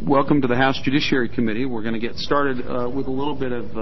Welcome to the House Judiciary Committee. We're going to get started with a little bit of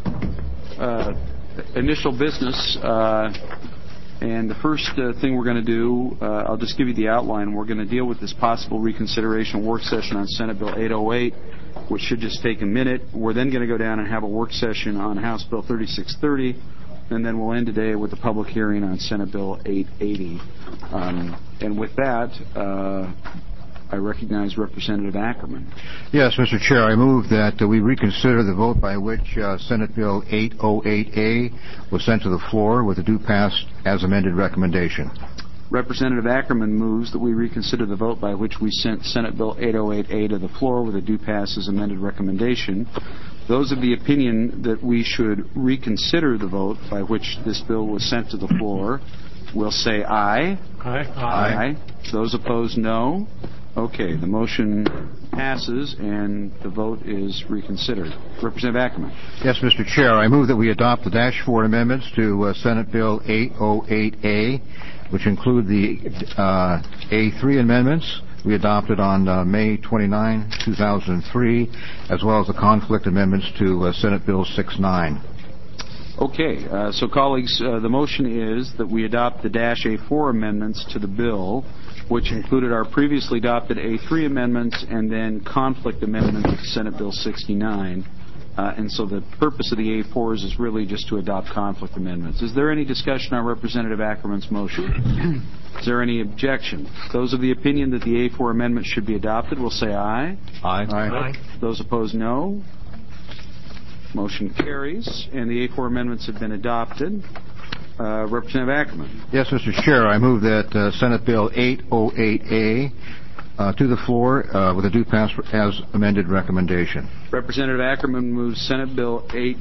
initial business. And the first thing we're going to do, I'll just give you the outline. We're going to deal with this possible reconsideration work session on Senate Bill 808, which should just take a minute. We're then going to go down and have a work session on House Bill 3630, and then we'll end today with a public hearing on Senate Bill 880. And with that, I recognize Representative Ackerman. Yes, Mr. Chair, I move that we reconsider the vote by which Senate Bill 808A was sent to the floor with a do pass as amended recommendation. Representative Ackerman moves that we reconsider the vote by which we sent Senate Bill 808A to the floor with a do pass as amended recommendation. Those of the opinion that we should reconsider the vote by which this bill was sent to the floor will say aye. Aye. Aye. Those opposed, no. Okay, the motion passes and the vote is reconsidered. Representative Ackerman. Yes, Mr. Chair, I move that we adopt the -4 amendments to Senate Bill 808A, which include the A3 amendments we adopted on May 29, 2003, as well as the conflict amendments to Senate Bill 69. Okay, so colleagues, the motion is that we adopt the -A4 amendments to the bill, which included our previously adopted A3 amendments and then conflict amendments to Senate Bill 69. And so the purpose of the A4s is really just to adopt conflict amendments. Is there any discussion on Representative Ackerman's motion? Is there any objection? Those of the opinion that the A4 amendment should be adopted will say aye. Aye. Aye. Those opposed, no. Motion carries, and the A4 amendments have been adopted. Representative Ackerman. Yes, Mr. Chair, I move that Senate Bill 808A to the floor with a do pass as amended recommendation. Representative Ackerman moves Senate Bill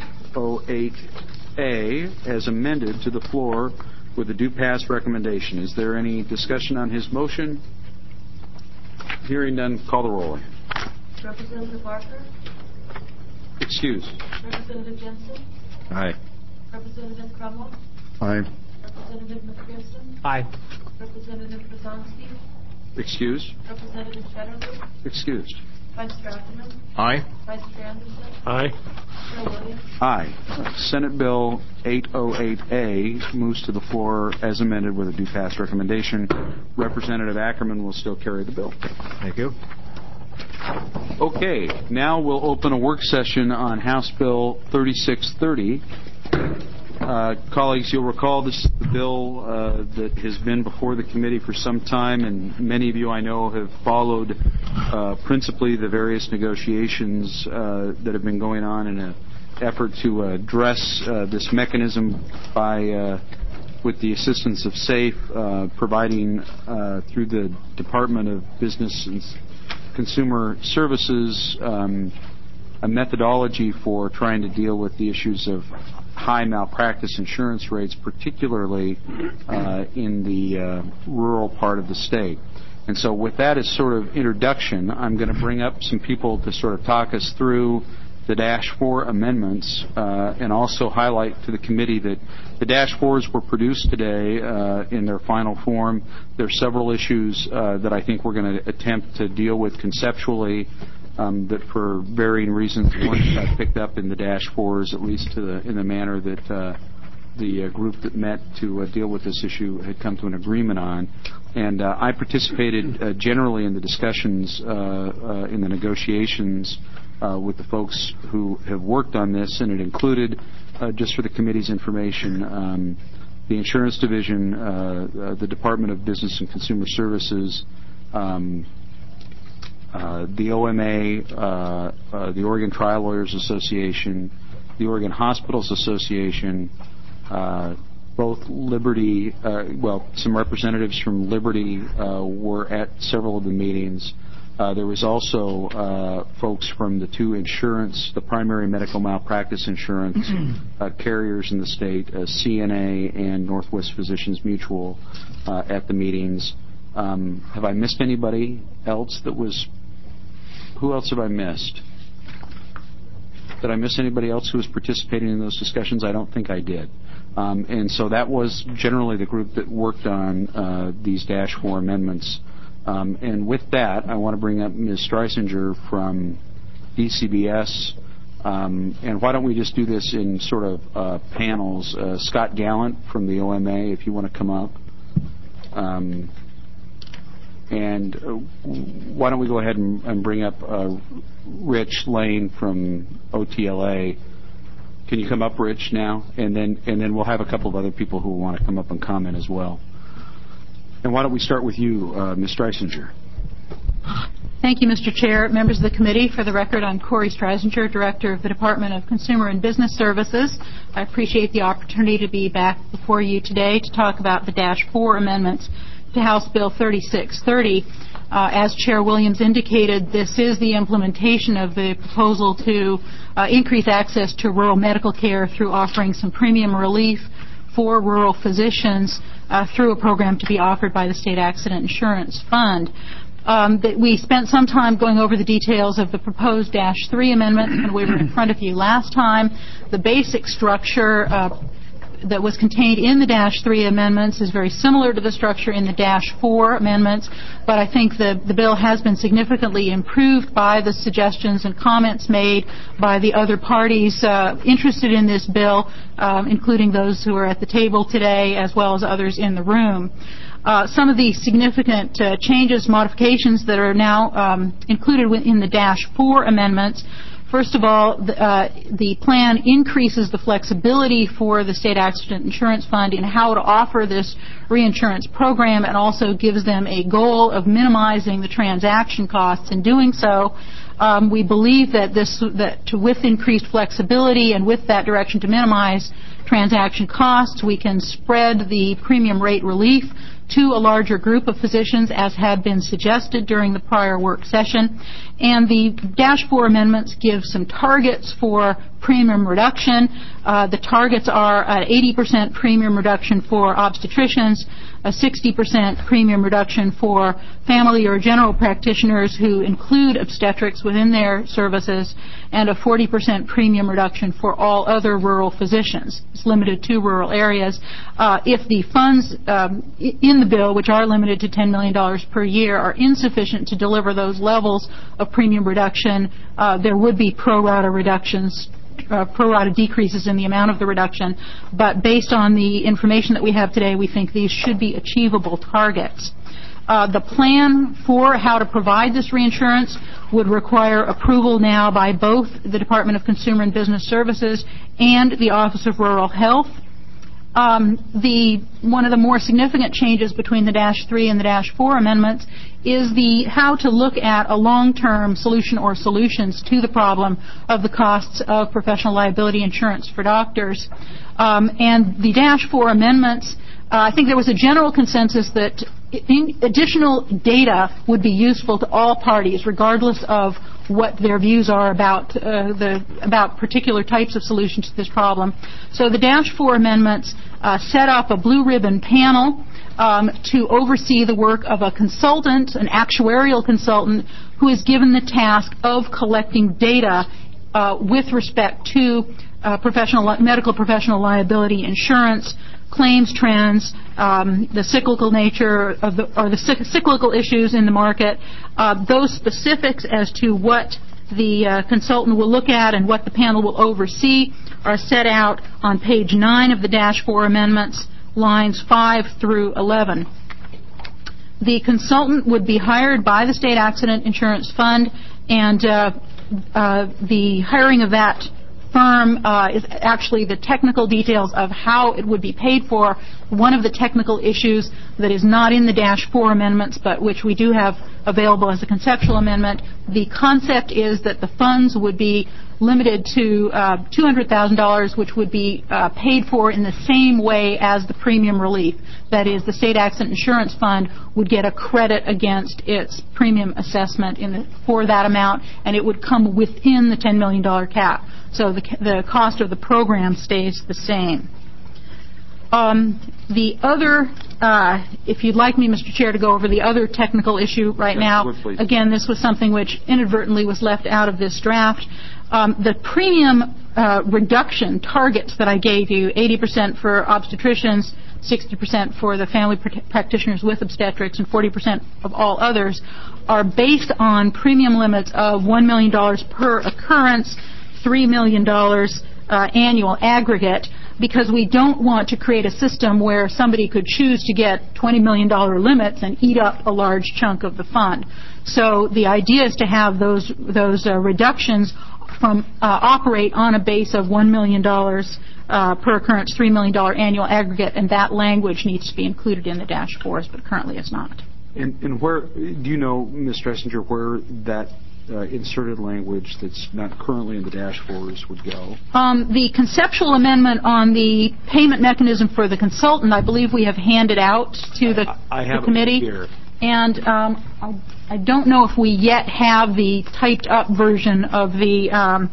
808A as amended to the floor with a do pass recommendation. Is there any discussion on his motion? Hearing none, call the roll. Representative Barker? Excused. Representative Jensen? Aye. Representative Crummell? Aye. Representative McPherson? Aye. Representative Brzezinski? Excused. Representative Fetterly? Excused. Vice Chair Ackerman? Aye. Vice Chair Anderson? Aye. Chair Williams? Aye. Senate Bill 808A moves to the floor as amended with a do pass recommendation. Representative Ackerman will still carry the bill. Thank you. Okay, now we'll open a work session on House Bill 3630. Colleagues, you'll recall this is the bill that has been before the committee for some time, and many of you I know have followed principally the various negotiations that have been going on in an effort to address this mechanism by with the assistance of SAFE, providing through the Department of Business and Consumer Services a methodology for trying to deal with the issues of high malpractice insurance rates, particularly in the rural part of the state. And so with that as sort of introduction, I'm going to bring up some people to sort of talk us through the -4 amendments and also highlight to the committee that the -4s were produced today in their final form. There are several issues that I think we're going to attempt to deal with conceptually that for varying reasons weren't picked up in the -4s, at least in the manner that the group that met to deal with this issue had come to an agreement on. And I participated generally in the discussions in the negotiations with the folks who have worked on this, and it included, just for the committee's information, the Insurance Division, the Department of Business and Consumer Services, the OMA, the Oregon Trial Lawyers Association, the Oregon Hospitals Association, both Liberty, some representatives from Liberty were at several of the meetings. There was also folks from the two insurance, the primary medical malpractice insurance carriers in the state, CNA and Northwest Physicians Mutual, at the meetings. Have I missed anybody else that was... Who else have I missed? Did I miss anybody else who was participating in those discussions? I don't think I did. And so that was generally the group that worked on these -4 amendments. And with that, I want to bring up Ms. Streisinger from DCBS. And why don't we just do this in sort of panels? Scott Gallant from the OMA, if you want to come up. And why don't we go ahead and bring up Rich Lane from OTLA. Can you come up, Rich, now? And then we'll have a couple of other people who want to come up and comment as well. And why don't we start with you, Ms. Streisinger? Thank you, Mr. Chair. Members of the committee, for the record, I'm Corey Streisinger, Director of the Department of Consumer and Business Services. I appreciate the opportunity to be back before you today to talk about the Dash 4 amendments to House Bill 3630. As Chair Williams indicated, this is the implementation of the proposal to increase access to rural medical care through offering some premium relief for rural physicians through a program to be offered by the State Accident Insurance Fund. We spent some time going over the details of the proposed Dash 3 amendment when we were in front of you last time. The basic structure that was contained in the Dash 3 amendments is very similar to the structure in the Dash 4 amendments, but I think the bill has been significantly improved by the suggestions and comments made by the other parties interested in this bill, including those who are at the table today as well as others in the room. Some of the significant changes, modifications that are now included in the Dash 4 amendments. First of all, the plan increases the flexibility for the State Accident Insurance Fund in how to offer this reinsurance program, and also gives them a goal of minimizing the transaction costs. In doing so, we believe that with increased flexibility and with that direction to minimize transaction costs, we can spread the premium rate relief to a larger group of physicians, as had been suggested during the prior work session. And the Dash 4 amendments give some targets for premium reduction. The targets are an 80% premium reduction for obstetricians, a 60% premium reduction for family or general practitioners who include obstetrics within their services, and a 40% premium reduction for all other rural physicians. It's limited to rural areas. If the funds in the bill, which are limited to $10 million per year, are insufficient to deliver those levels of premium reduction, there would be pro rata reductions, pro rata decreases in the amount of the reduction. But based on the information that we have today, we think these should be achievable targets. The plan for how to provide this reinsurance would require approval now by both the Department of Consumer and Business Services and the Office of Rural Health. One of the more significant changes between the Dash 3 and the Dash 4 amendments is how to look at a long-term solution or solutions to the problem of the costs of professional liability insurance for doctors. And the Dash 4 amendments, I think there was a general consensus that additional data would be useful to all parties, regardless of what their views are about particular types of solutions to this problem. So the Dash 4 amendments set up a blue ribbon panel to oversee the work of a consultant, an actuarial consultant, who is given the task of collecting data with respect to medical professional liability insurance, claims trends, the cyclical nature of the cyclical issues in the market. Those specifics as to what the consultant will look at and what the panel will oversee are set out on page 9 of the Dash 4 amendments, lines 5 through 11. The consultant would be hired by the State Accident Insurance Fund, and the hiring of that firm is actually the technical details of how it would be paid for. One of the technical issues that is not in the Dash 4 amendments, but which we do have available as a conceptual amendment, the concept is that the funds would be limited to $200,000, which would be paid for in the same way as the premium relief. That is, the State Accident Insurance Fund would get a credit against its premium assessment for that amount, and it would come within the $10 million cap. So the cost of the program stays the same. The other, if you'd like me, Mr. Chair, to go over the other technical issue right now. Please. Again, this was something which inadvertently was left out of this draft. The premium reduction targets that I gave you, 80% for obstetricians, 60% for the family practitioners with obstetrics, and 40% of all others, are based on premium limits of $1 million per occurrence, $3 million annual aggregate, because we don't want to create a system where somebody could choose to get $20 million limits and eat up a large chunk of the fund. So the idea is to have those reductions from operate on a base of $1 million per occurrence, $3 million annual aggregate, and that language needs to be included in the -4s, but currently it's not. And where do you know, Ms. Dressinger, where that inserted language that's not currently in the -4s would go? The conceptual amendment on the payment mechanism for the consultant, I believe we have handed out to the committee. Here. And I don't know if we yet have the typed up version of the,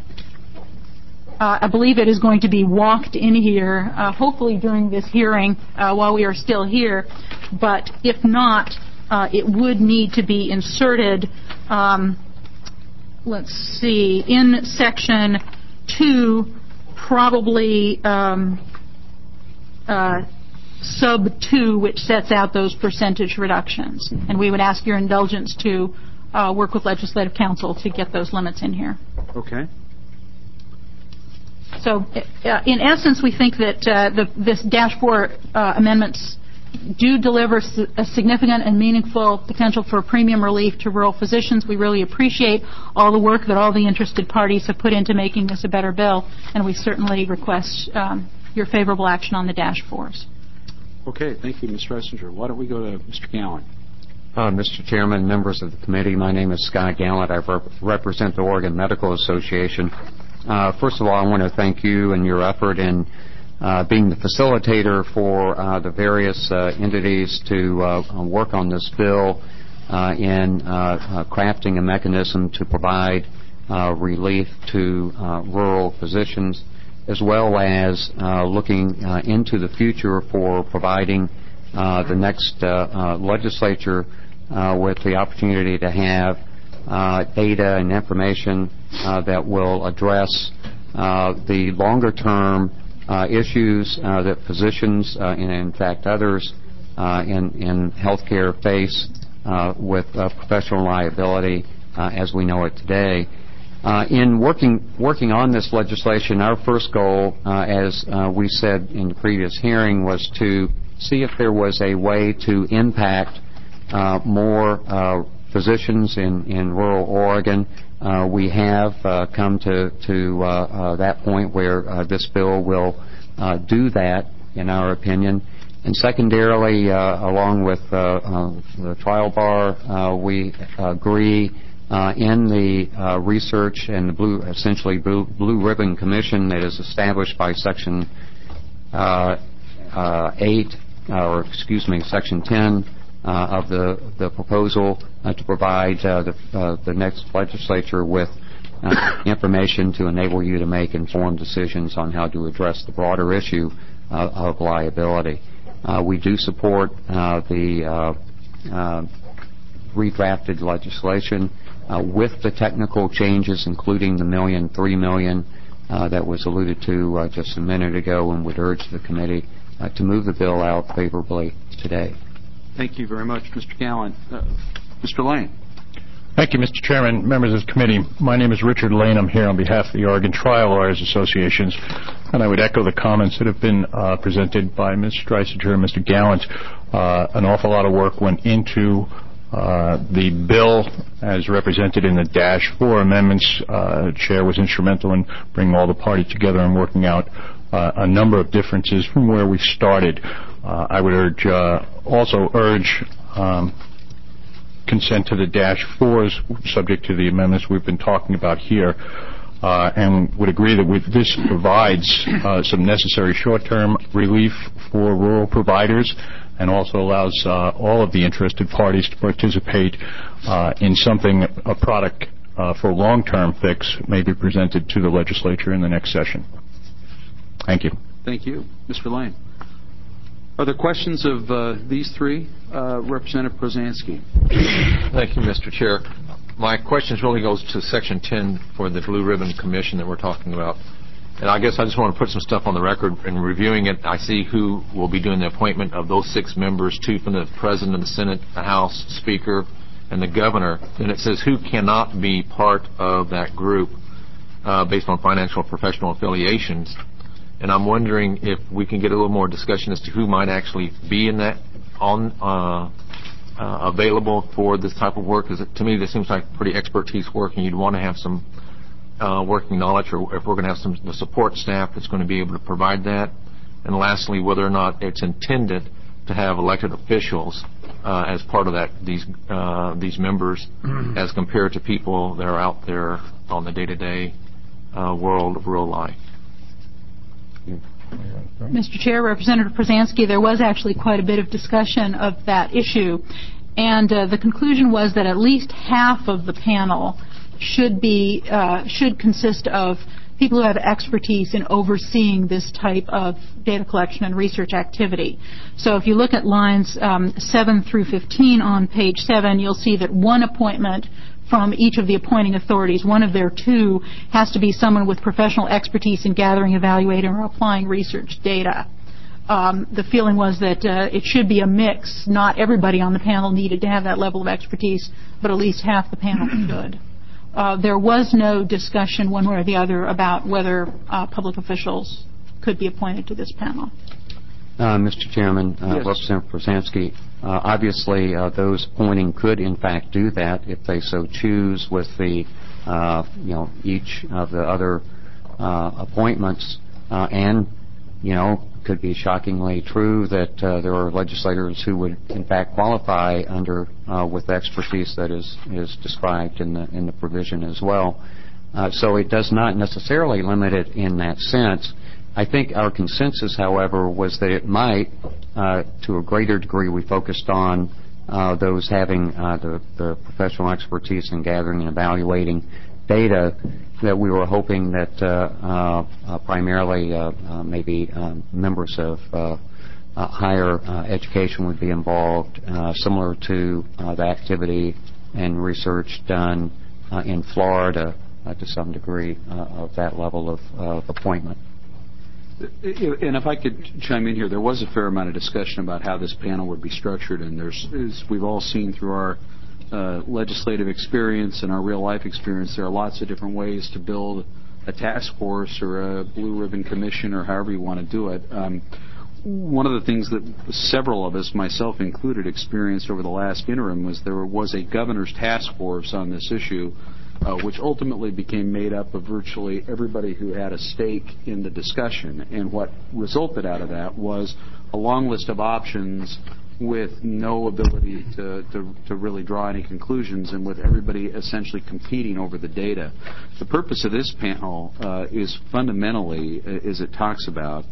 I believe it is going to be walked in here, hopefully during this hearing while we are still here. But if not, it would need to be inserted, let's see, in Section 2, probably Sub 2, which sets out those percentage reductions. And we would ask your indulgence to work with Legislative Counsel to get those limits in here. Okay. So, in essence, we think that this -4 amendments do deliver a significant and meaningful potential for premium relief to rural physicians. We really appreciate all the work that all the interested parties have put into making this a better bill, and we certainly request your favorable action on the -4s. Okay, thank you, Ms. Dressinger. Why don't we go to Mr. Gallant? Mr. Chairman, members of the committee, my name is Scott Gallant. I represent the Oregon Medical Association. First of all, I want to thank you and your effort in being the facilitator for the various entities to work on this bill in crafting a mechanism to provide relief to rural physicians, as well as looking into the future for providing the next legislature with the opportunity to have data and information that will address the longer-term issues that physicians and, in fact, others in healthcare face with professional liability as we know it today. In working on this legislation, our first goal, as we said in the previous hearing, was to see if there was a way to impact more physicians in rural Oregon. We have come to that point where this bill will do that, in our opinion. And secondarily, along with the trial bar, we agree in the research and the Blue Ribbon Commission that is established by Section 10 of the proposal to provide the next legislature with information to enable you to make informed decisions on how to address the broader issue of liability. We do support the redrafted legislation with the technical changes, including the $3 million that was alluded to just a minute ago, and would urge the committee to move the bill out favorably today. Thank you very much, Mr. Gallant. Mr. Lane. Thank you, Mr. Chairman, members of the committee. My name is Richard Lane. I'm here on behalf of the Oregon Trial Lawyers Associations, and I would echo the comments that have been presented by Ms. Dressinger and Mr. Gallant. An awful lot of work went into the bill as represented in the -4 amendments. Chair was instrumental in bringing all the parties together and working out a number of differences from where we started. I would also urge consent to the -4s, subject to the amendments we've been talking about here, and would agree that this provides some necessary short-term relief for rural providers, and also allows all of the interested parties to participate in something, a product for a long-term fix may be presented to the legislature in the next session. Thank you. Thank you. Mr. Lane. Are there questions of these three? Representative Prozansky. Thank you, Mr. Chair. My question really goes to Section 10 for the Blue Ribbon Commission that we're talking about. And I guess I just want to put some stuff on the record. In reviewing it, I see who will be doing the appointment of those 6 members, 2 from the President of the Senate, the House Speaker, and the Governor. And it says who cannot be part of that group based on financial or professional affiliations. And I'm wondering if we can get a little more discussion as to who might actually be in that available for this type of work. Because to me, this seems like pretty expertise work, and you'd want to have some working knowledge, or if we're going to have the support staff that's going to be able to provide that. And lastly, whether or not it's intended to have elected officials as part of that, these members, as compared to people that are out there on the day-to-day world of real life. Mr. Chair, Representative Przansky, there was actually quite a bit of discussion of that issue, and the conclusion was that at least half of the panel should consist of people who have expertise in overseeing this type of data collection and research activity. So if you look at lines 7 through 15 on page 7, you'll see that one appointment from each of the appointing authorities, one of their 2, has to be someone with professional expertise in gathering, evaluating, or applying research data. The feeling was that it should be a mix. Not everybody on the panel needed to have that level of expertise, but at least half the panel should. There was no discussion one way or the other about whether public officials could be appointed to this panel. Mr. Chairman, Yes. Representative Przansky, obviously those appointing could in fact do that if they so choose with the each of the other appointments, and could be shockingly true that there are legislators who would in fact qualify under with the expertise that is described in the provision as well. So it does not necessarily limit it in that sense. I think our consensus, however, was that it might, to a greater degree, we focused on those having the professional expertise in gathering and evaluating data, that we were hoping that primarily maybe members of higher education would be involved, similar to the activity and research done in Florida to some degree of that level of appointment. And if I could chime in here, there was a fair amount of discussion about how this panel would be structured, and as we've all seen through our legislative experience and our real-life experience, there are lots of different ways to build a task force or a blue ribbon commission or however you want to do it. One of the things that several of us, myself included, experienced over the last interim was there was a governor's task force on this issue, which ultimately became made up of virtually everybody who had a stake in the discussion. And what resulted out of that was a long list of options with no ability to really draw any conclusions, and with everybody essentially competing over the data. The purpose of this panel is fundamentally, as it talks about,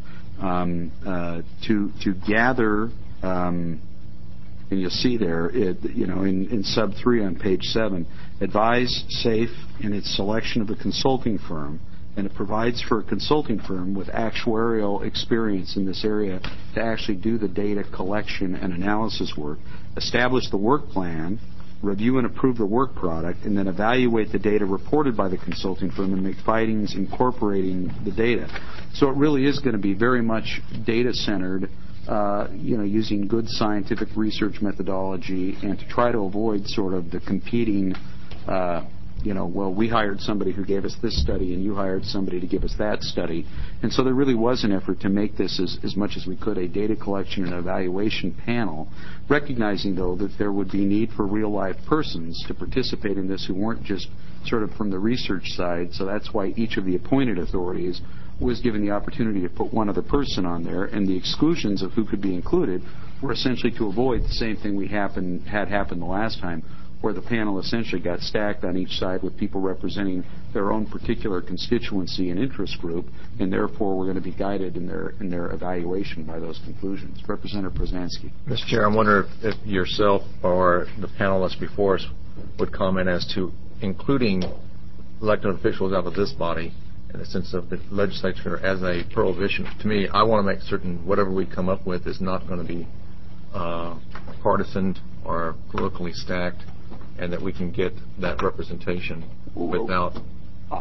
to gather, and you'll see there, in sub 3 on page 7, advise SAFE in its selection of a consulting firm, and it provides for a consulting firm with actuarial experience in this area to actually do the data collection and analysis work, establish the work plan, review and approve the work product, and then evaluate the data reported by the consulting firm and make findings incorporating the data. So it really is going to be very much data-centered, using good scientific research methodology, and to try to avoid sort of the competing, well, we hired somebody who gave us this study and you hired somebody to give us that study. And so there really was an effort to make this as much as we could a data collection and evaluation panel, recognizing, though, that there would be need for real-life persons to participate in this who weren't just sort of from the research side. So that's why each of the appointed authorities was given the opportunity to put one other person on there, and the exclusions of who could be included were essentially to avoid the same thing had happened the last time, where the panel essentially got stacked on each side with people representing their own particular constituency and interest group, and therefore were going to be guided in their evaluation by those conclusions. Representative Przansky. Mr. Chair, I wonder if yourself or the panelists before us would comment as to including elected officials out of this body in the sense of the legislature as a prohibition. To me, I want to make certain whatever we come up with is not going to be partisan or politically stacked, and that we can get that representation without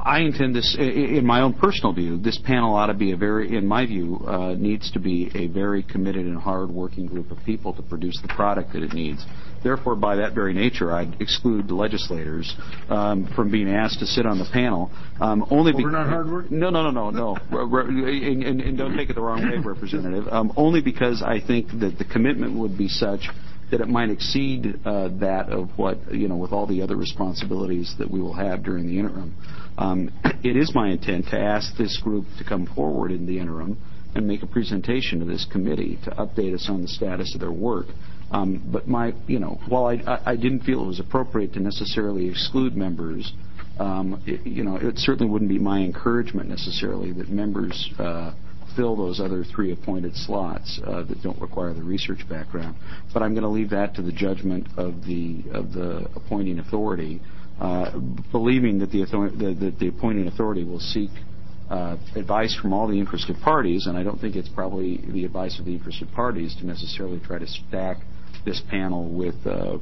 I intend this, in my own personal view, this panel ought to be in my view, needs to be a very committed and hard-working group of people to produce the product that it needs. Therefore, by that very nature, I'd exclude the legislators from being asked to sit on the panel. We're not hard-working? No. And don't take it the wrong way, Representative. Only because I think that the commitment would be such that it might exceed that of what, with all the other responsibilities that we will have during the interim. It is my intent to ask this group to come forward in the interim and make a presentation to this committee to update us on the status of their work. But while I didn't feel it was appropriate to necessarily exclude members, it certainly wouldn't be my encouragement necessarily that members fill those other 3 appointed slots that don't require the research background. But I'm going to leave that to the judgment of the appointing authority, believing that the appointing authority will seek advice from all the interested parties, and I don't think it's probably the advice of the interested parties to necessarily try to stack this panel with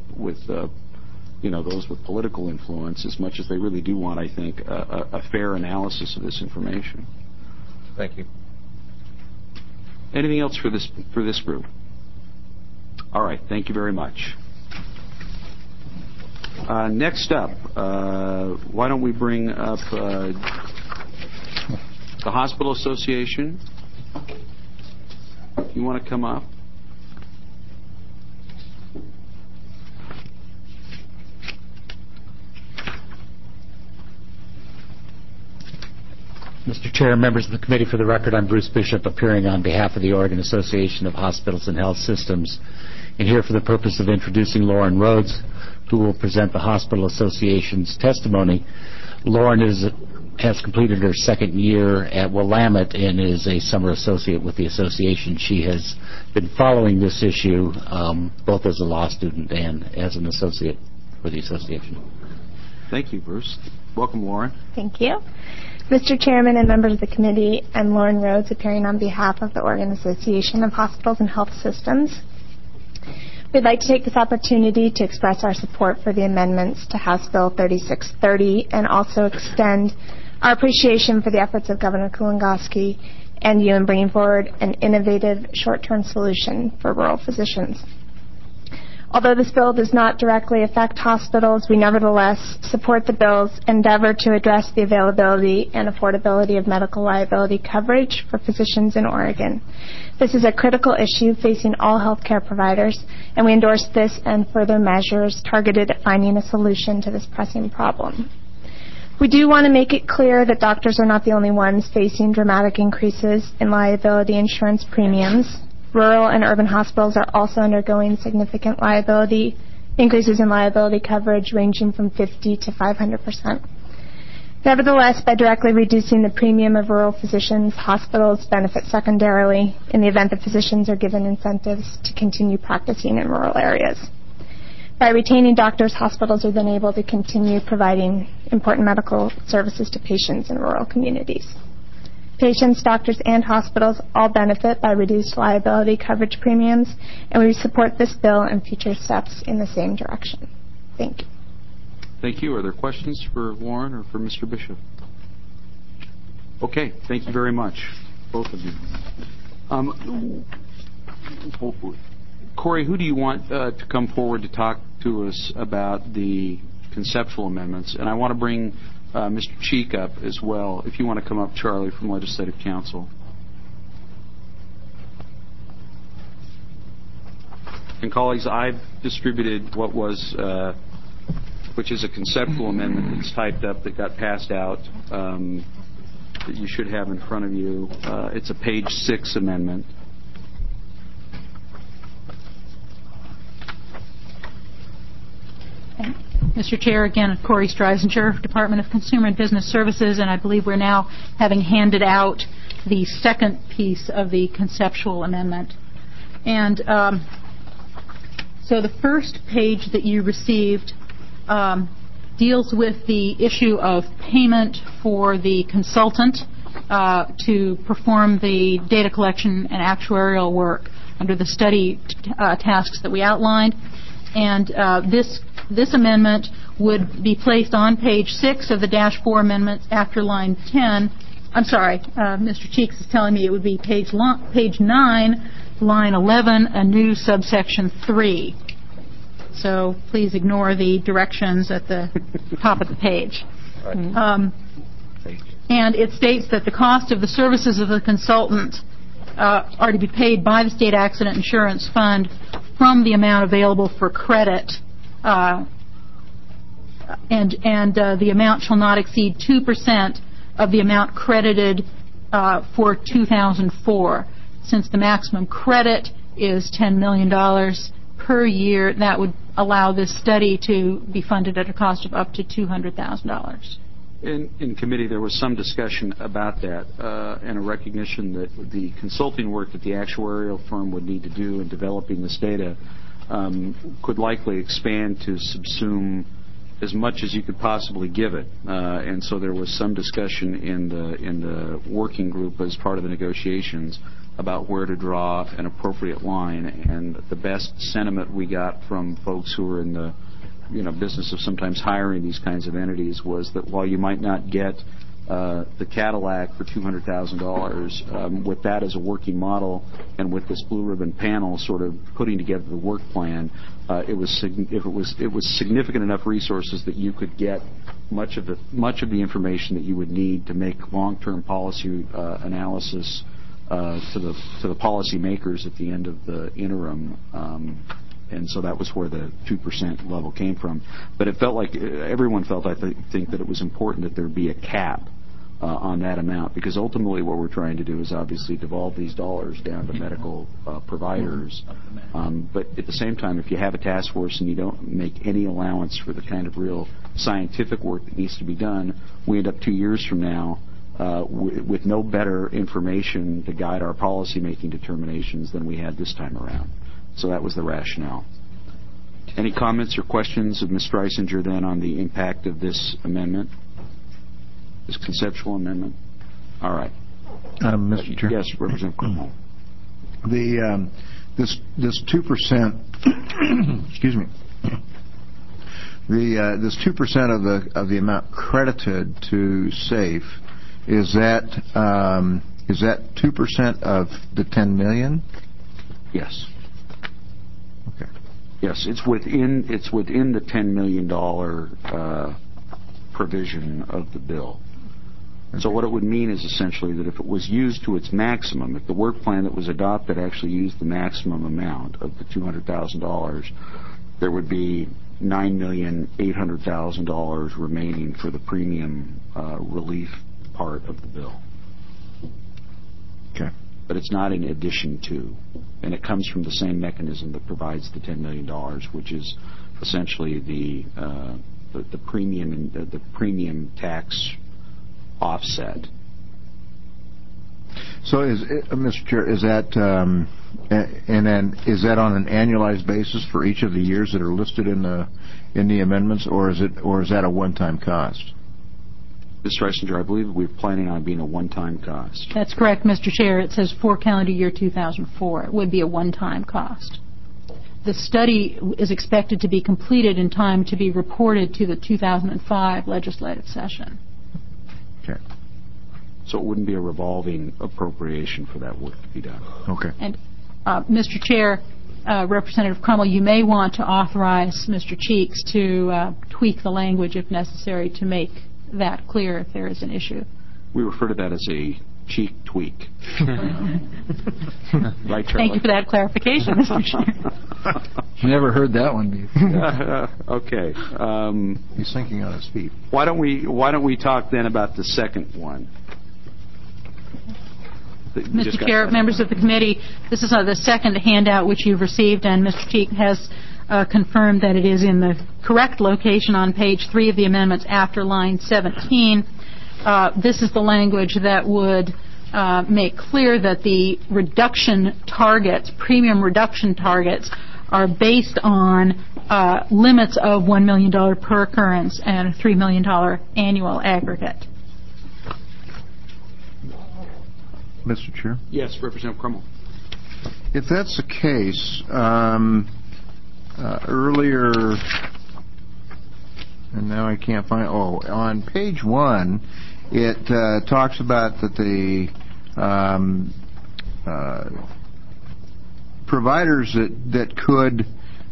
those with political influence as much as they really do want, I think, a fair analysis of this information. Thank you. Anything else for this group? All right. Thank you very much. Next up, why don't we bring up the Hospital Association? You want to come up? Mr. Chair, members of the committee, for the record, I'm Bruce Bishop, appearing on behalf of the Oregon Association of Hospitals and Health Systems, and here for the purpose of introducing Lauren Rhodes, who will present the Hospital Association's testimony. Lauren has completed her second year at Willamette and is a summer associate with the association. She has been following this issue both as a law student and as an associate for the association. Thank you, Bruce. Welcome, Lauren. Thank you. Mr. Chairman and members of the committee, I'm Lauren Rhodes, appearing on behalf of the Oregon Association of Hospitals and Health Systems. We'd like to take this opportunity to express our support for the amendments to House Bill 3630 and also extend our appreciation for the efforts of Governor Kulongoski and you in bringing forward an innovative short-term solution for rural physicians. Although this bill does not directly affect hospitals, we nevertheless support the bill's endeavor to address the availability and affordability of medical liability coverage for physicians in Oregon. This is a critical issue facing all healthcare providers, and we endorse this and further measures targeted at finding a solution to this pressing problem. We do want to make it clear that doctors are not the only ones facing dramatic increases in liability insurance premiums. Rural and urban hospitals are also undergoing significant increases in liability coverage ranging from 50 to 500%. Nevertheless, by directly reducing the premium of rural physicians, hospitals benefit secondarily in the event that physicians are given incentives to continue practicing in rural areas. By retaining doctors, hospitals are then able to continue providing important medical services to patients in rural communities. Patients, doctors, and hospitals all benefit by reduced liability coverage premiums, and we support this bill and future steps in the same direction. Thank you. Thank you. Are there questions for Lauren or for Mr. Bishop? Okay. Thank you very much, both of you. Corey, who do you want to come forward to talk to us about the conceptual amendments? And I want to bring Mr. Cheek up as well, if you want to come up, Charlie, from Legislative Council. And colleagues, I've distributed which is a conceptual amendment that's typed up that got passed out that you should have in front of you. It's a page 6 amendment. Mr. Chair, again, Corey Streisinger, Department of Consumer and Business Services, and I believe we're now having handed out the second piece of the conceptual amendment. And so the first page that you received deals with the issue of payment for the consultant to perform the data collection and actuarial work under the study tasks that we outlined. And this amendment would be placed on page 6 of the Dash 4 amendments after line 10. I'm sorry, Mr. Cheeks is telling me it would be page 9, line 11, a new subsection 3. So please ignore the directions at the top of the page. And it states that the cost of the services of the consultant are to be paid by the State Accident Insurance Fund from the amount available for credit, and the amount shall not exceed 2% of the amount credited for 2004. Since the maximum credit is $10 million per year, that would allow this study to be funded at a cost of up to $200,000. In committee, there was some discussion about that and a recognition that the consulting work that the actuarial firm would need to do in developing this data could likely expand to subsume as much as you could possibly give it. And so there was some discussion in the working group as part of the negotiations about where to draw an appropriate line. And the best sentiment we got from folks who were in the business of sometimes hiring these kinds of entities was that while you might not get the Cadillac for $200,000, with that as a working model and with this blue ribbon panel sort of putting together the work plan, it was significant enough resources that you could get much of the information that you would need to make long-term policy analysis to the policy makers at the end of the interim. And so that was where the 2% level came from. But it felt like everyone felt, I think, that it was important that there be a cap on that amount, because ultimately what we're trying to do is obviously devolve these dollars down to medical providers. But at the same time, if you have a task force and you don't make any allowance for the kind of real scientific work that needs to be done, we end up 2 years from now with no better information to guide our policy-making determinations than we had this time around. So that was the rationale. Any comments or questions of Ms. Streisinger then on the impact of this amendment, this conceptual amendment? All right. Mr. Chair. Yes, Representative Cornwall. This 2%. Excuse me. This 2% of the amount credited to SAFE, is that 2% of the $10 million? Yes. Okay. Yes, it's within the $10 million provision of the bill. Okay. So what it would mean is essentially that if it was used to its maximum, if the work plan that was adopted actually used the maximum amount of the $200,000, there would be $9,800,000 remaining for the premium relief part of the bill. Okay. But it's not in addition to, and it comes from the same mechanism that provides the $10 million, which is essentially the premium tax offset. So, Mr. Chair, is that on an annualized basis for each of the years that are listed in the amendments, or is that a one-time cost? Ms. Streisinger, I believe we're planning on being a one-time cost. That's correct, Mr. Chair. It says for calendar year 2004. It would be a one-time cost. The study is expected to be completed in time to be reported to the 2005 legislative session. Okay. So it wouldn't be a revolving appropriation for that work to be done. Okay. And, Mr. Chair, Representative Crummell, you may want to authorize Mr. Cheeks to tweak the language if necessary to make that clear if there is an issue. We refer to that as a cheek tweak. Right, Charlie? Thank you for that clarification, Mr. Chair. Never heard that one before. Okay. He's thinking on his feet. Why don't we talk then about the second one? Mr. Chair, members of the committee, this is the second handout which you've received, and Mr. Cheek has confirmed that it is in the correct location on page 3 of the amendments after line 17. This is the language that would make clear that the reduction targets, premium reduction targets, are based on limits of $1 million per occurrence and a $3 million annual aggregate. Mr. Chair? Yes, Representative Crummell. If that's the case, earlier And now I can't find... on page 1, it talks about that the providers that could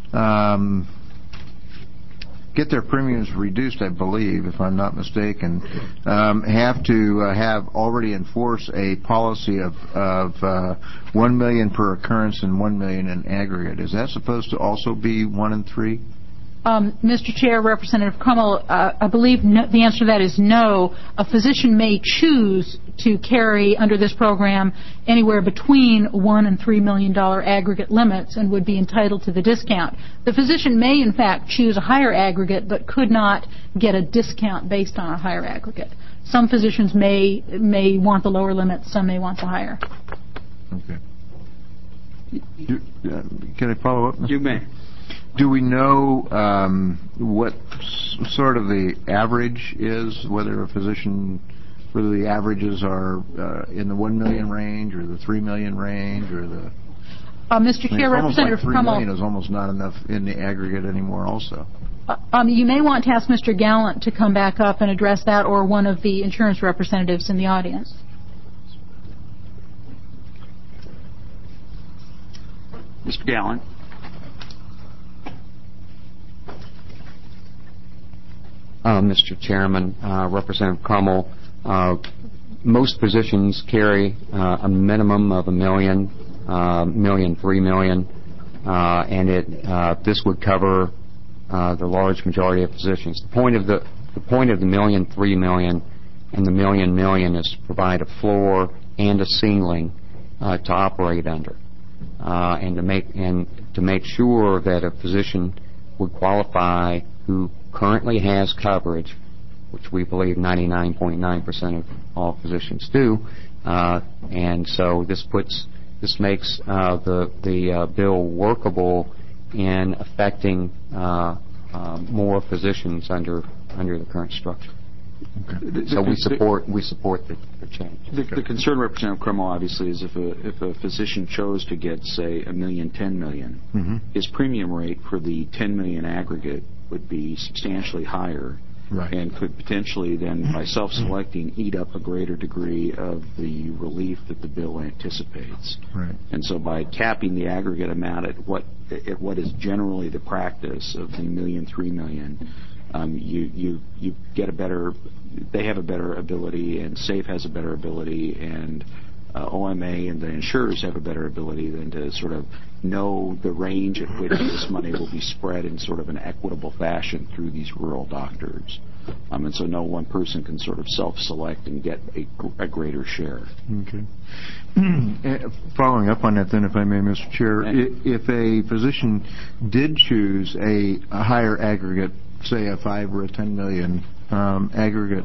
get their premiums reduced, I believe, if I'm not mistaken, have to have already enforced a policy of $1 million per occurrence and $1 million in aggregate. Is that supposed to also be 1 and 3? Mr. Chair, Representative Crummell, I believe the answer to that is no. A physician may choose to carry under this program anywhere between $1 and $3 million aggregate limits and would be entitled to the discount. The physician may, in fact, choose a higher aggregate but could not get a discount based on a higher aggregate. Some physicians may want the lower limit, some may want the higher. Okay. Can I follow up? You may. Do we know what sort of the average is, whether the averages are in the 1 million range or the 3 million range or the... Mr. Chair, Representative like Crummell... 3 million is almost not enough in the aggregate anymore also. You may want to ask Mr. Gallant to come back up and address that, or one of the insurance representatives in the audience. Mr. Gallant. Mr. Chairman, Representative Crummell, most physicians carry a minimum of $1 million, $3 million, and this would cover the large majority of physicians. The point of the $1 million, $3 million, and the $1 million is to provide a floor and a ceiling to operate under, and to make sure that a physician would qualify who currently has coverage, which we believe 99.9% of all physicians do, and so this makes the bill workable in affecting more physicians under the current structure. Okay. So we support the change. The concern, Representative Crummell, obviously, is if a physician chose to get, say, $1 million, $10 million, his premium rate for the $10 million aggregate would be substantially higher, right, and could potentially then, by self-selecting, eat up a greater degree of the relief that the bill anticipates. Right. And so by capping the aggregate amount at what is generally the practice of the $1 million, $3 million, you get a better. They have a better ability, and SAFE has a better ability, and OMA and the insurers have a better ability than to sort of know the range at which this money will be spread in sort of an equitable fashion through these rural doctors. And so no one person can sort of self-select and get a greater share. Okay. Following up on that then, if I may, Mr. Chair, if a physician did choose a higher aggregate, say a 5 or a 10 million aggregate,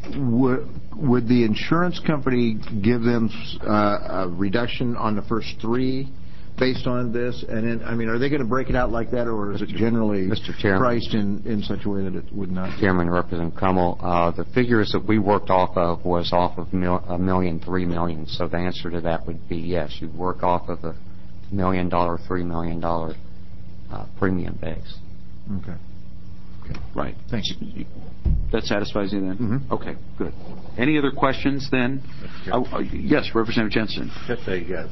would the insurance company give them a reduction on the first 3 based on this? And then, I mean, are they going to break it out like that, or is it generally priced in such a way that it would not? Chairman, Representative Crummell, the figures that we worked off of was off of $1 million, $3 million. So the answer to that would be yes. You'd work off of a $1 million, $3 million premium base. Okay. Right. Thanks. That satisfies you then? Mm-hmm. Okay, good. Any other questions then? Yes, Representative Jensen. Just a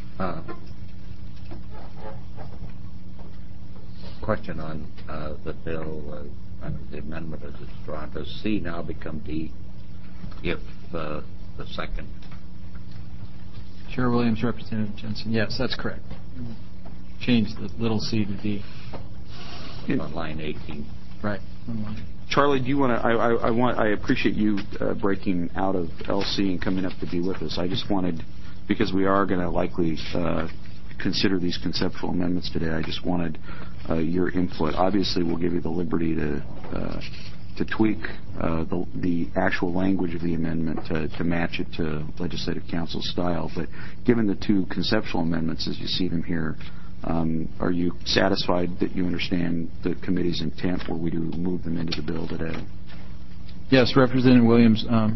question on the bill, the amendment as it's drawn. Does C now become D if the second? Chair Williams, Representative Jensen. Yes, that's correct. Change the little c to D. On line 18. Right. Charlie, do you want to? I appreciate you breaking out of LC and coming up to be with us. I just wanted, because we are going to likely consider these conceptual amendments today, I just wanted your input. Obviously, we'll give you the liberty to tweak the actual language of the amendment to match it to Legislative Council style. But given the 2 conceptual amendments as you see them here, are you satisfied that you understand the committee's intent where we do move them into the bill today? Yes, Representative Williams.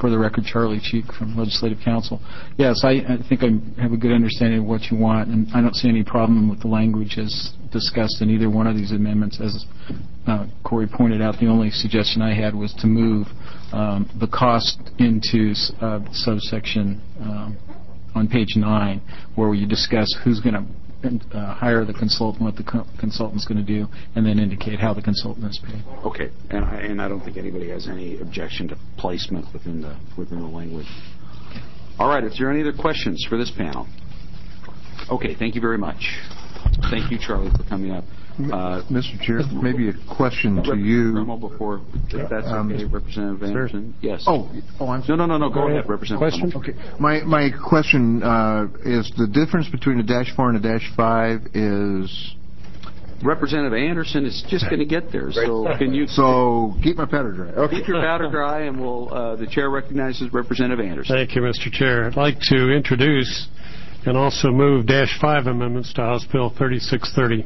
For the record, Charlie Cheek from Legislative Council. Yes, I think I have a good understanding of what you want, and I don't see any problem with the language as discussed in either one of these amendments. As Corey pointed out, the only suggestion I had was to move the cost into subsection on page 9, where you discuss who's going to hire the consultant, what the consultant's going to do, and then indicate how the consultant is paid. Okay, and I don't think anybody has any objection to placement within the language. All right, is there any other questions for this panel? Okay, thank you very much. Thank you, Charlie, for coming up. Mr. Chair, maybe a question to you. Before, if that's okay, Representative Anderson. Yes. I'm sorry. No. Go ahead, Representative. Question. Okay. My question is the difference between a -4 and a -5 is. Representative Anderson is just going to get there. So can you? So keep my powder dry. Okay. Keep your powder dry, and the chair recognizes Representative Anderson. Thank you, Mr. Chair. I'd like to introduce and also move -5 amendments to House Bill 3630.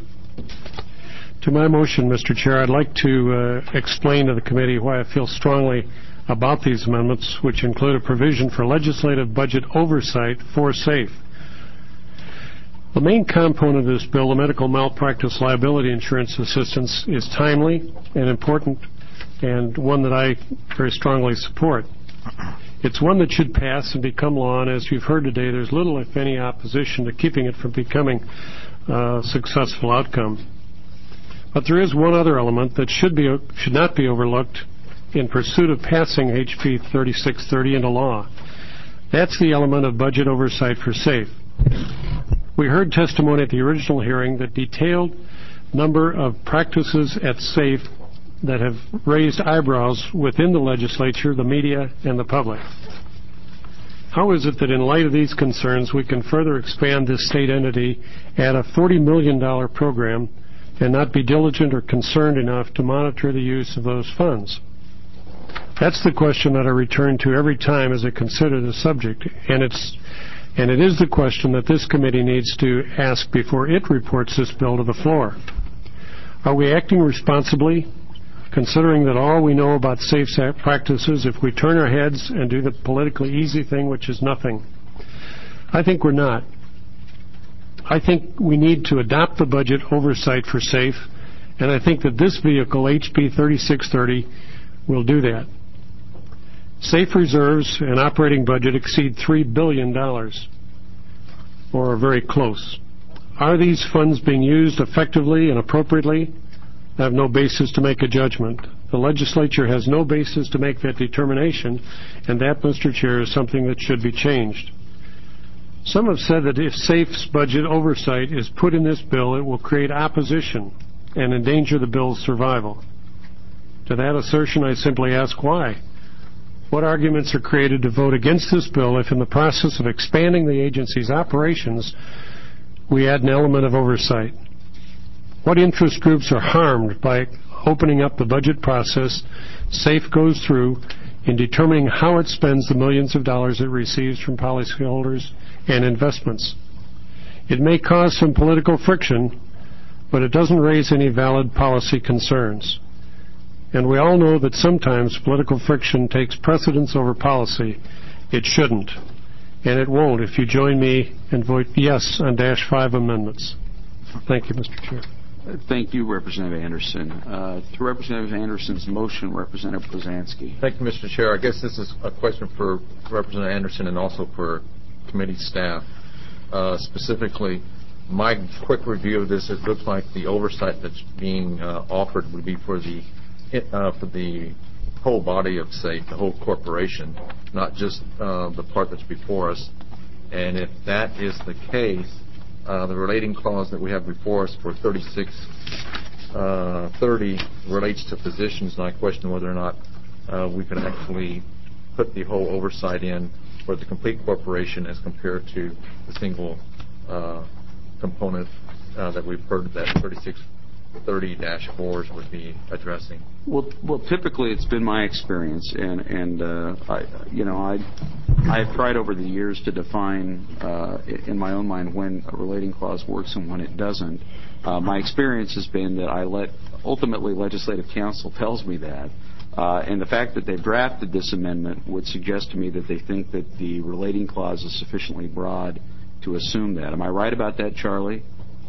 To my motion, Mr. Chair, I'd like to explain to the committee why I feel strongly about these amendments, which include a provision for legislative budget oversight for SAFE. The main component of this bill, the medical malpractice liability insurance assistance, is timely and important, and one that I very strongly support. It's one that should pass and become law, and as you've heard today, there's little, if any, opposition to keeping it from becoming a successful outcome. But there is one other element that should not be overlooked in pursuit of passing HB 3630 into law. That's the element of budget oversight for SAFE. We heard testimony at the original hearing that detailed number of practices at SAFE that have raised eyebrows within the legislature, the media, and the public. How is it that in light of these concerns we can further expand this state entity at a $40 million program and not be diligent or concerned enough to monitor the use of those funds? That's the question that I return to every time as I consider the subject, and it is the question that this committee needs to ask before it reports this bill to the floor. Are we acting responsibly, considering that all we know about SAFE practices if we turn our heads and do the politically easy thing, which is nothing? I think we're not. I think we need to adopt the budget oversight for SAFE, and I think that this vehicle, HB 3630, will do that. SAFE reserves and operating budget exceed $3 billion, or are very close. Are these funds being used effectively and appropriately? I have no basis to make a judgment. The legislature has no basis to make that determination, and that, Mr. Chair, is something that should be changed. Some have said that if SAFE's budget oversight is put in this bill, it will create opposition and endanger the bill's survival. To that assertion, I simply ask why. What arguments are created to vote against this bill if in the process of expanding the agency's operations, we add an element of oversight? What interest groups are harmed by opening up the budget process SAFE goes through in determining how it spends the millions of dollars it receives from policyholders and investments? It may cause some political friction, but it doesn't raise any valid policy concerns. And we all know that sometimes political friction takes precedence over policy. It shouldn't, and it won't if you join me and vote yes on -5 amendments. Thank you, Mr. Chair. Thank you, Representative Anderson. To Representative Anderson's motion, Representative Blazanski. Thank you, Mr. Chair. I guess this is a question for Representative Anderson and also for committee staff. Specifically, my quick review of this, it looks like the oversight that's being offered would be for the whole body of SAFE, the whole corporation, not just the part that's before us. And if that is the case, the relating clause that we have before us for 3630 relates to positions, and I question whether or not we can actually put the whole oversight in for the complete corporation as compared to the single component that we've heard that 3630-4s would be addressing. Well, typically it's been my experience, and I've tried over the years to define in my own mind when a relating clause works and when it doesn't. My experience has been that ultimately legislative counsel tells me that. And the fact that they've drafted this amendment would suggest to me that they think that the relating clause is sufficiently broad to assume that. Am I right about that, Charlie?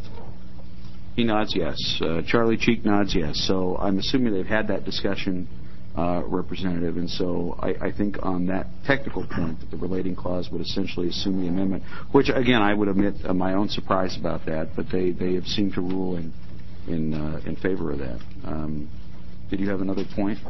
He nods yes. Charlie Cheek nods yes. So I'm assuming they've had that discussion, Representative, and so I think on that technical point that the relating clause would essentially assume the amendment, which, again, I would admit my own surprise about that, but they have seemed to rule in favor of that. Did you have another point?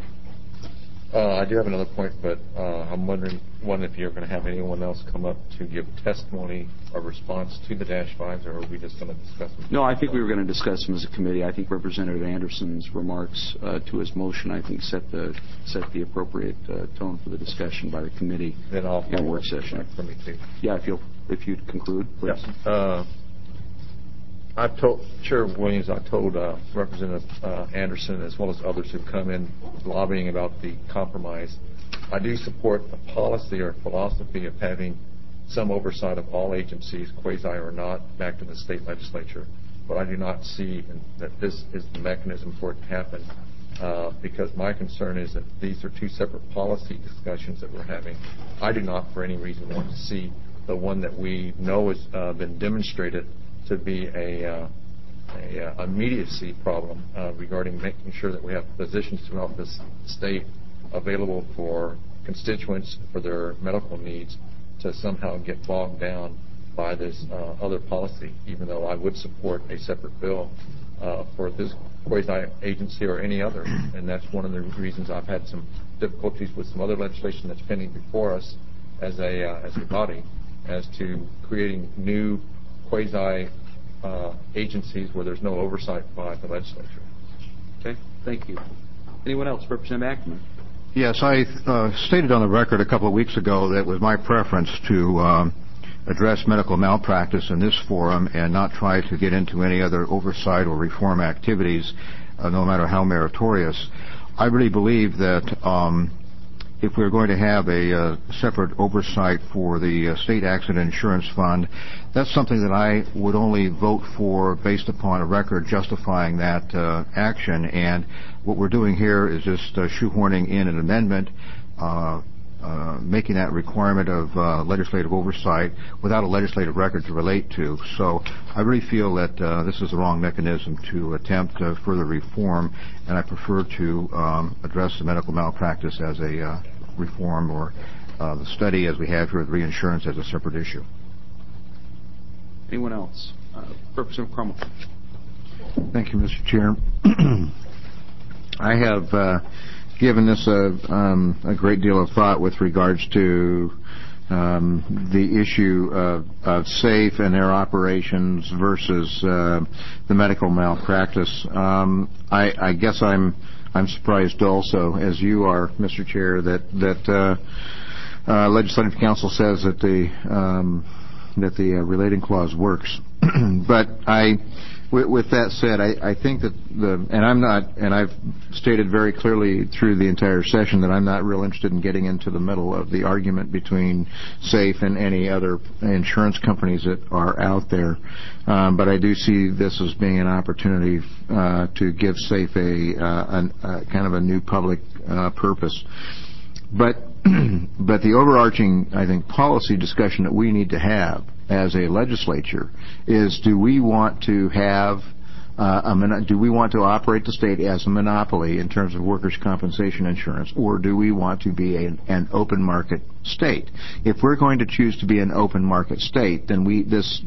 I do have another point, but I'm wondering, one, if you're going to have anyone else come up to give testimony or response to the -5s, or are we just going to discuss them? No, I think we were going to discuss them as a committee. I think Representative Anderson's remarks to his motion, I think, set the appropriate tone for the discussion by the committee in a work session. For me too. Yeah, if you'd conclude, please. Yeah. I've told Chair Williams, I told Representative Anderson, as well as others who've come in lobbying about the compromise, I do support a policy or philosophy of having some oversight of all agencies, quasi or not, back to the state legislature. But I do not see that this is the mechanism for it to happen, because my concern is that these are two separate policy discussions that we're having. I do not, for any reason, want to see the one that we know has been demonstrated to be a immediacy problem regarding making sure that we have physicians throughout this state available for constituents for their medical needs to somehow get bogged down by this other policy, even though I would support a separate bill for this quasi-agency or any other. And that's one of the reasons I've had some difficulties with some other legislation that's pending before us as a body as to creating new quasi-agencies where there's no oversight by the legislature. Okay, thank you. Anyone else? Representative Ackerman. Yes, I stated on the record a couple of weeks ago that it was my preference to address medical malpractice in this forum and not try to get into any other oversight or reform activities, no matter how meritorious. I really believe that if we're going to have a separate oversight for the State Accident Insurance Fund, that's something that I would only vote for based upon a record justifying that action. And what we're doing here is just shoehorning in an amendment, making that requirement of legislative oversight without a legislative record to relate to. So I really feel that this is the wrong mechanism to attempt further reform, and I prefer to address the medical malpractice as a reform, or the study as we have here with reinsurance as a separate issue. Anyone else? Representative Crummell. Thank you, Mr. Chair. I have given this a great deal of thought with regards to the issue of SAFE and their operations versus the medical malpractice. I guess I'm surprised also, as you are, Mr. Chair, that Legislative Council says that the relating clause works. But with that said, I think that and I've stated very clearly through the entire session that I'm not real interested in getting into the middle of the argument between SAFE and any other insurance companies that are out there. But I do see this as being an opportunity to give SAFE a kind of a new public purpose. But the overarching, I think, policy discussion that we need to have as a legislature is: do we want to have do we want to operate the state as a monopoly in terms of workers' compensation insurance, or do we want to be an open market state? If we're going to choose to be an open market state, then this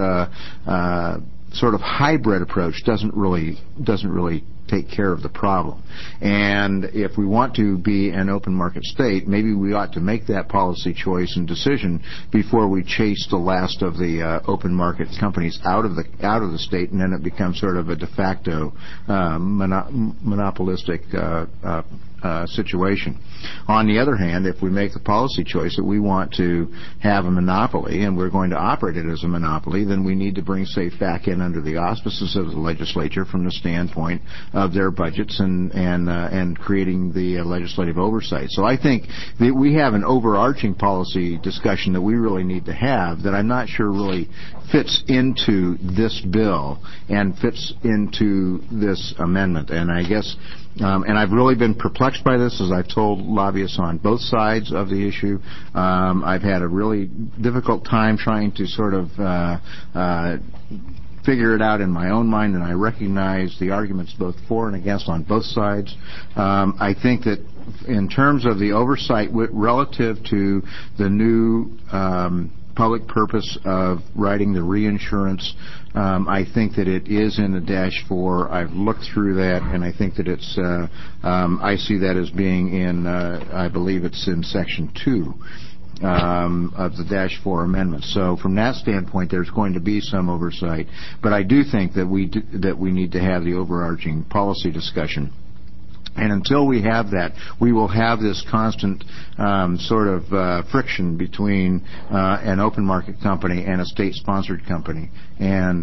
sort of hybrid approach doesn't really take care of the problem. And if we want to be an open market state, maybe we ought to make that policy choice and decision before we chase the last of the open market companies out of the state, and then it becomes sort of a de facto monopolistic situation. On the other hand, if we make the policy choice that we want to have a monopoly and we're going to operate it as a monopoly, then we need to bring SAFE back in under the auspices of the legislature from the standpoint of their budgets and creating the legislative oversight. So I think that we have an overarching policy discussion that we really need to have that I'm not sure really fits into this bill and fits into this amendment. And I guess And I've really been perplexed by this, as I've told lobbyists on both sides of the issue. I've had a really difficult time trying to sort of figure it out in my own mind, and I recognize the arguments both for and against on both sides. I think that in terms of the oversight relative to the new public purpose of writing the reinsurance, I think that it is in the -4. I've looked through that, and I think that it's I see that as being in I believe it's in Section 2 of the -4 amendment. So from that standpoint, there's going to be some oversight, but I do think that we need to have the overarching policy discussion. And until we have that, we will have this constant sort of friction between an open market company and a state-sponsored company, and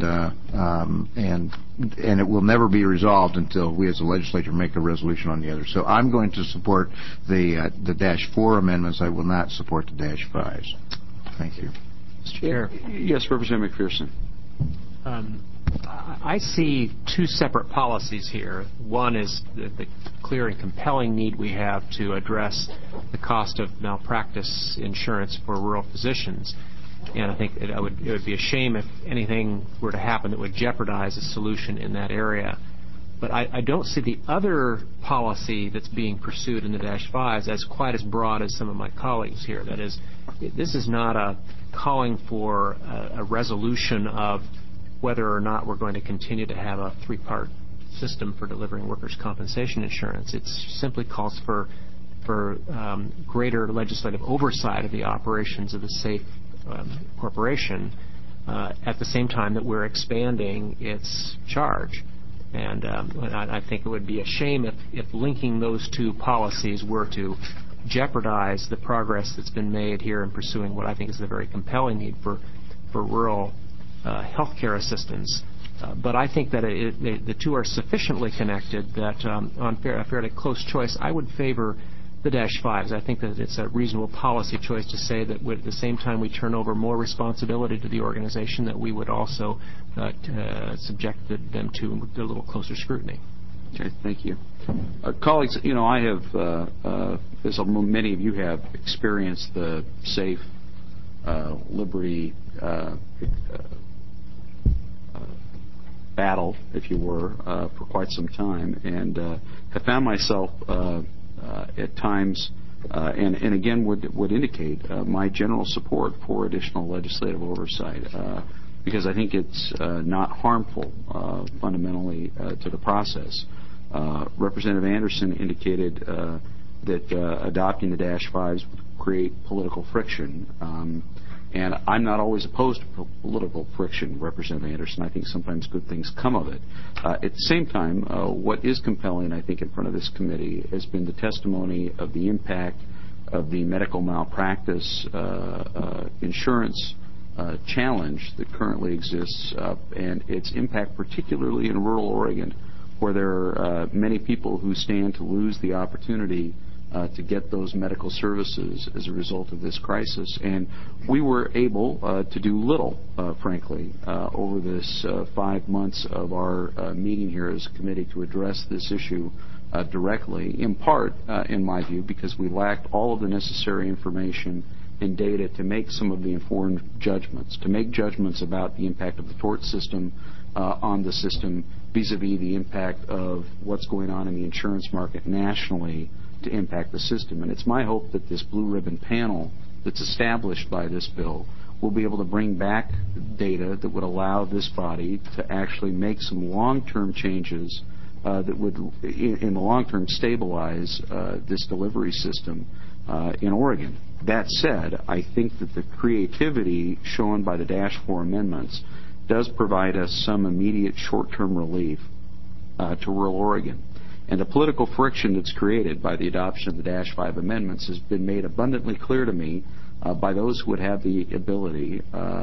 it will never be resolved until we as a legislature make a resolution on the other. So I'm going to support the -4 amendments. I will not support the -5s. Thank you. Mr. Chair. Yes, Representative McPherson. I see two separate policies here. One is the clear and compelling need we have to address the cost of malpractice insurance for rural physicians. And I think it would be a shame if anything were to happen that would jeopardize a solution in that area. But I don't see the other policy that's being pursued in the -5s as quite as broad as some of my colleagues here. That is, this is not a calling for a resolution of whether or not we're going to continue to have a three-part system for delivering workers' compensation insurance. It simply calls for greater legislative oversight of the operations of the SAFE corporation at the same time that we're expanding its charge. And I think it would be a shame if linking those two policies were to jeopardize the progress that's been made here in pursuing what I think is a very compelling need for rural healthcare assistance. But I think that the two are sufficiently connected that on a fairly close choice, I would favor the -5s. I think that it's a reasonable policy choice to say that at the same time we turn over more responsibility to the organization, that we would also subject them to a little closer scrutiny. Okay, thank you. Colleagues, I have, as many of you have, experienced the SAFE Liberty battle, if you were, for quite some time, and have found myself at times, and again would indicate my general support for additional legislative oversight, because I think it's not harmful fundamentally to the process. Representative Anderson indicated that adopting the -5s would create political friction. And I'm not always opposed to political friction, Representative Anderson. I think sometimes good things come of it. At the same time, what is compelling, I think, in front of this committee has been the testimony of the impact of the medical malpractice insurance challenge that currently exists, and its impact particularly in rural Oregon, where there are many people who stand to lose the opportunity to get those medical services as a result of this crisis. And we were able to do little, frankly, over this 5 months of our meeting here as a committee to address this issue directly, in part, in my view, because we lacked all of the necessary information and data to make some of the informed judgments, to make judgments about the impact of the tort system on the system vis-a-vis the impact of what's going on in the insurance market nationally to impact the system. And it's my hope that this blue ribbon panel that's established by this bill will be able to bring back data that would allow this body to actually make some long-term changes that would, in the long term, stabilize this delivery system in Oregon. That said, I think that the creativity shown by the -4 amendments does provide us some immediate short-term relief to rural Oregon. And the political friction that's created by the adoption of the -5 amendments has been made abundantly clear to me by those who would have the ability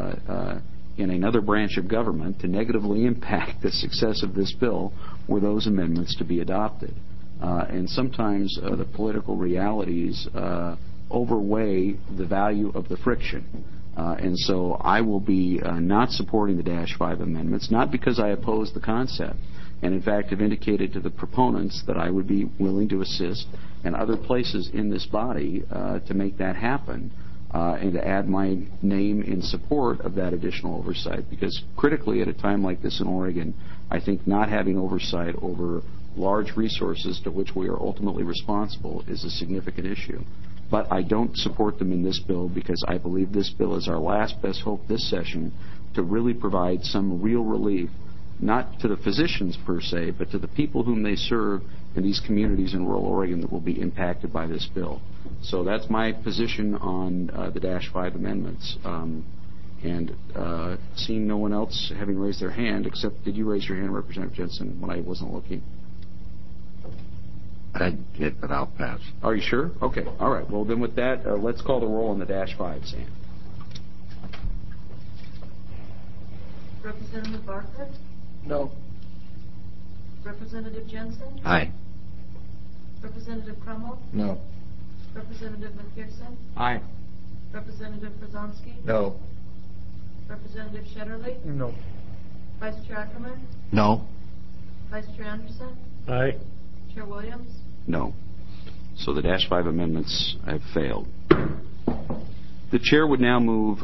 in another branch of government to negatively impact the success of this bill were those amendments to be adopted. And sometimes the political realities overweigh the value of the friction. And so I will be not supporting the -5 amendments, not because I oppose the concept, and in fact have indicated to the proponents that I would be willing to assist and other places in this body to make that happen and to add my name in support of that additional oversight. Because critically, at a time like this in Oregon, I think not having oversight over large resources to which we are ultimately responsible is a significant issue. But I don't support them in this bill because I believe this bill is our last best hope this session to really provide some real relief, not to the physicians per se, but to the people whom they serve in these communities in rural Oregon that will be impacted by this bill. So that's my position on the Dash 5 amendments. Seeing no one else having raised their hand, except did you raise your hand, Representative Jensen, when I wasn't looking? I did, but I'll pass. Are you sure? Okay. All right. Well, then with that, let's call the roll on the Dash 5, Sam. Representative Barker? No. Representative Jensen? Aye. Representative Crummell? No. Representative McPherson? Aye. Representative Brzezinski? No. Representative Shetterly? No. Vice Chair Ackerman? No. Vice Chair Anderson? Aye. Chair Williams? No. So the Dash 5 amendments have failed. The chair would now move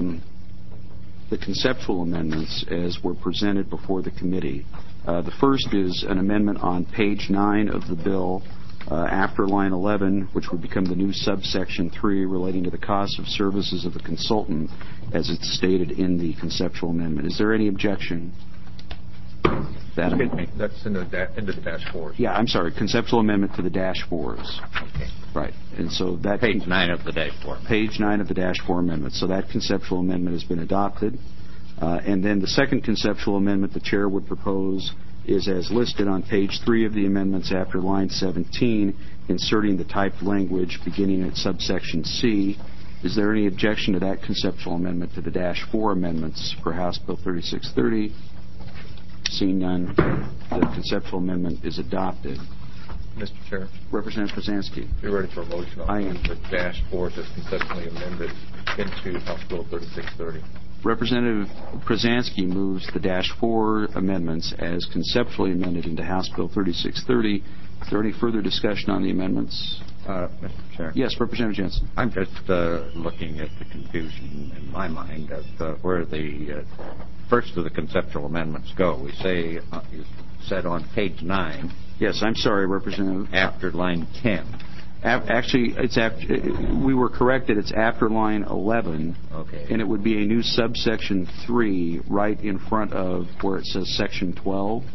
the conceptual amendments as were presented before the committee. The first is an amendment on page 9 of the bill after line 11, which would become the new subsection 3 relating to the cost of services of the consultant as it's stated in the conceptual amendment. Is there any objection? That's in the Dash 4s. Yeah, I'm sorry. Conceptual amendment to the Dash 4s. Okay. Right. And so that Page 9 of the Dash 4. Page 9 of the Dash 4 amendment. So that conceptual amendment has been adopted. And then the second conceptual amendment the chair would propose is as listed on page 3 of the amendments after line 17, inserting the typed language beginning at subsection C. Is there any objection to that conceptual amendment to the Dash 4 amendments for House Bill 3630? Seeing none, the conceptual amendment is adopted. Mr. Chair. Representative Brzezinski. You're ready for a motion on the Dash 4s as conceptually amended into House Bill 3630. Representative Brzezinski moves the Dash 4 amendments as conceptually amended into House Bill 3630. Is there any further discussion on the amendments? Mr. Chair. Yes, Representative Jensen. I'm just looking at the confusion in my mind of where the first of the conceptual amendments go. We say, you said on page 9. Yes, I'm sorry, Representative. After line 10. Actually, it's we were corrected. It's after line 11. Okay. And it would be a new subsection 3 right in front of where it says section 12.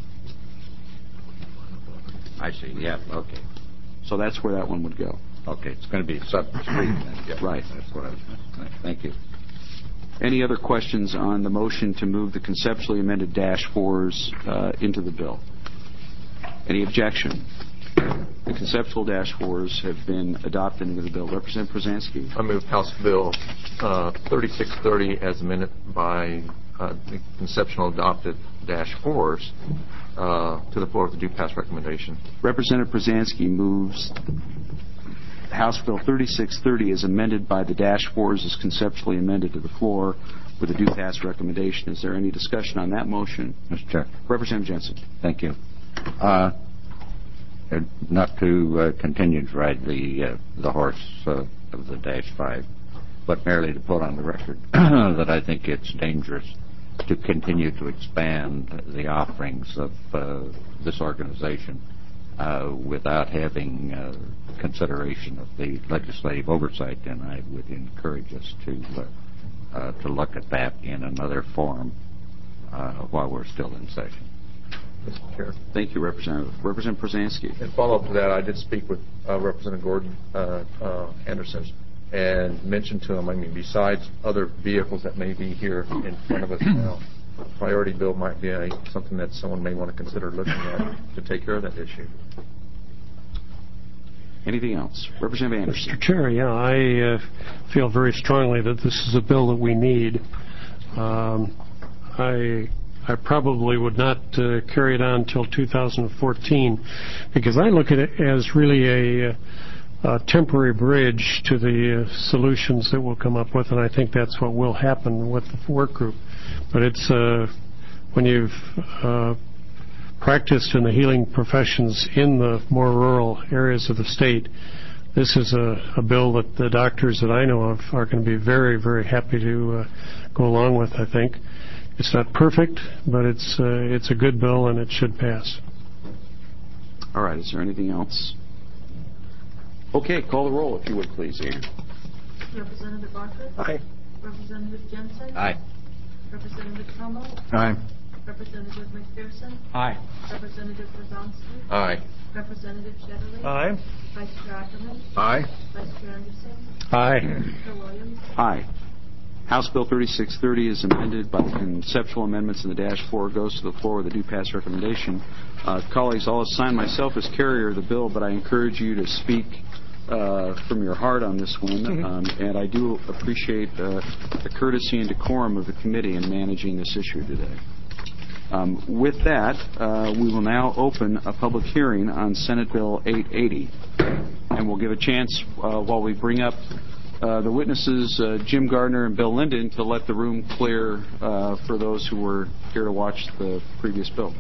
I see. Yeah. Okay. So that's where that one would go. Okay. It's going to be sub 3 then. Yeah. Right. That's what I was going to say. Thank you. Any other questions on the motion to move the conceptually amended Dash 4s into the bill? Any objection? The conceptual Dash 4s have been adopted into the bill. Representative Brzezinski. I move House Bill 3630 as amended by the conceptual adopted Dash 4s to the floor with the due pass recommendation. Representative Brzezinski moves House Bill 3630 as amended by the Dash 4s as conceptually amended to the floor with a due pass recommendation. Is there any discussion on that motion? Mr. Chair. Representative Jensen. Thank you. Not to continue to ride the horse of the Dash 5, but merely to put on the record that I think it's dangerous to continue to expand the offerings of this organization without having consideration of the legislative oversight, and I would encourage us to look at that in another forum while we're still in session. Mr. Chair. Thank you, Representative. Representative Brzezinski. In follow-up to that, I did speak with Representative Gordon Anderson and mentioned to him, I mean, besides other vehicles that may be here in front of us now, priority bill might be something that someone may want to consider looking at to take care of that issue. Anything else? Representative Anderson. Mr. Chair, yeah, I feel very strongly that this is a bill that we need. I probably would not carry it on until 2014 because I look at it as really a temporary bridge to the solutions that we'll come up with, and I think that's what will happen with the work group. But it's when you've practiced in the healing professions in the more rural areas of the state, this is a bill that the doctors that I know of are going to be very, very happy to go along with, I think. It's not perfect, but it's a good bill, and it should pass. All right. Is there anything else? Okay. Call the roll, if you would, please, Ian. Representative Bartlett. Aye. Representative Jensen. Aye. Representative Trumbull. Aye. Representative McPherson. Aye. Representative Brzezinski. Aye. Representative Shetterly. Aye. Vice Chair Ackerman. Aye. Vice Chair Anderson. Aye. Chair Williams. Aye. House Bill 3630 is amended by the conceptual amendments in the Dash 4, goes to the floor with a due pass recommendation. Colleagues, I'll assign myself as carrier of the bill, but I encourage you to speak from your heart on this one, and I do appreciate the courtesy and decorum of the committee in managing this issue today. With that, we will now open a public hearing on Senate Bill 880, and we'll give a chance while we bring up the witnesses, Jim Gardner and Bill Linden, to let the room clear for those who were here to watch the previous bill.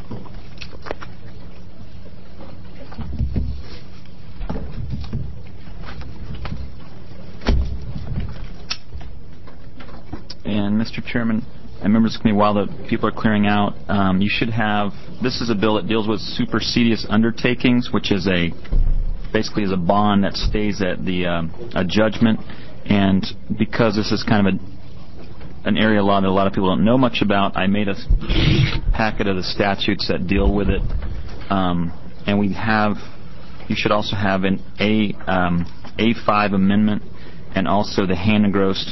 And Mr. Chairman and members of the committee, while the people are clearing out, you should have, this is a bill that deals with supersedious undertakings, which is basically is a bond that stays at the a judgment. And because this is kind of an area law that a lot of people don't know much about, I made a packet of the statutes that deal with it. And you should also have an A5 amendment and also the hand engrossed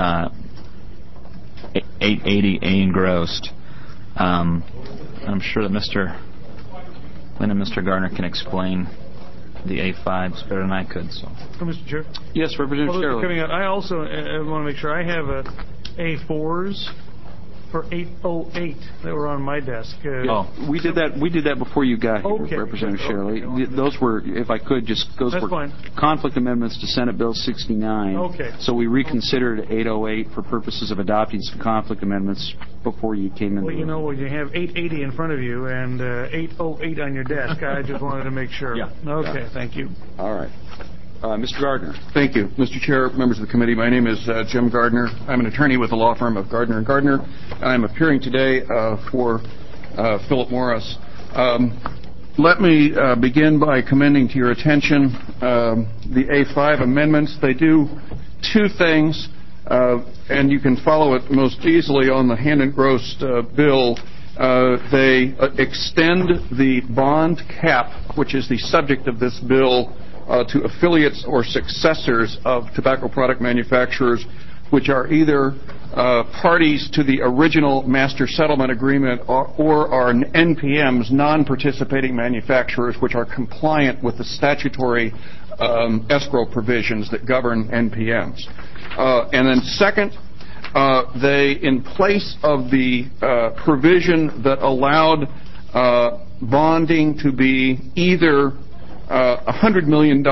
880A engrossed. I'm sure that Mr. Lynn and Mr. Gardner can explain the A5s better than I could. So, Mr. Chair? Yes, Representative Sherley. I also want to make sure I have A4s for 808 that were on my desk. We did that before you got here, okay. Representative Sherley. Those were, if I could, those were fine. conflict amendments to Senate Bill 69. Okay. So we reconsidered 808 for purposes of adopting some conflict amendments before you came in. Well, you have 880 in front of you and 808 on your desk. I just wanted to make sure. Yeah. Okay, thank you. All right. Mr. Gardner. Thank you. Mr. Chair, members of the committee, my name is Jim Gardner. I'm an attorney with the law firm of Gardner & Gardner. I'm appearing today for Philip Morris. Let me begin by commending to your attention the A5 amendments. They do two things, and you can follow it most easily on the hand engrossed bill. They extend the bond cap, which is the subject of this bill, to affiliates or successors of tobacco product manufacturers which are either parties to the original master settlement agreement or are NPMs, non-participating manufacturers, which are compliant with the statutory escrow provisions that govern NPMs. And then second, they, in place of the provision that allowed bonding to be either $100 million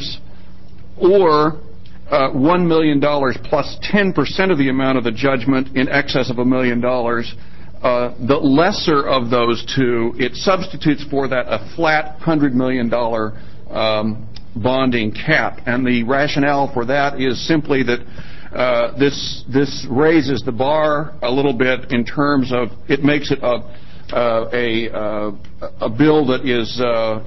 or $1 million plus 10% of the amount of the judgment in excess of $1 million. The lesser of those two, it substitutes for that a flat $100 million bonding cap. And the rationale for that is simply that this raises the bar a little bit in terms of it makes it a bill that is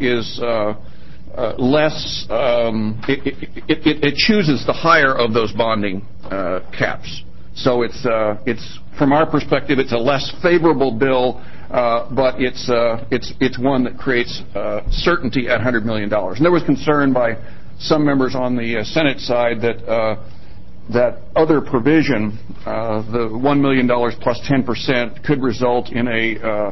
less. It chooses the higher of those bonding caps. So it's from our perspective, it's a less favorable bill, but it's one that creates certainty at $100 million. And there was concern by some members on the Senate side that other provision, the $1 million plus 10%, could result in a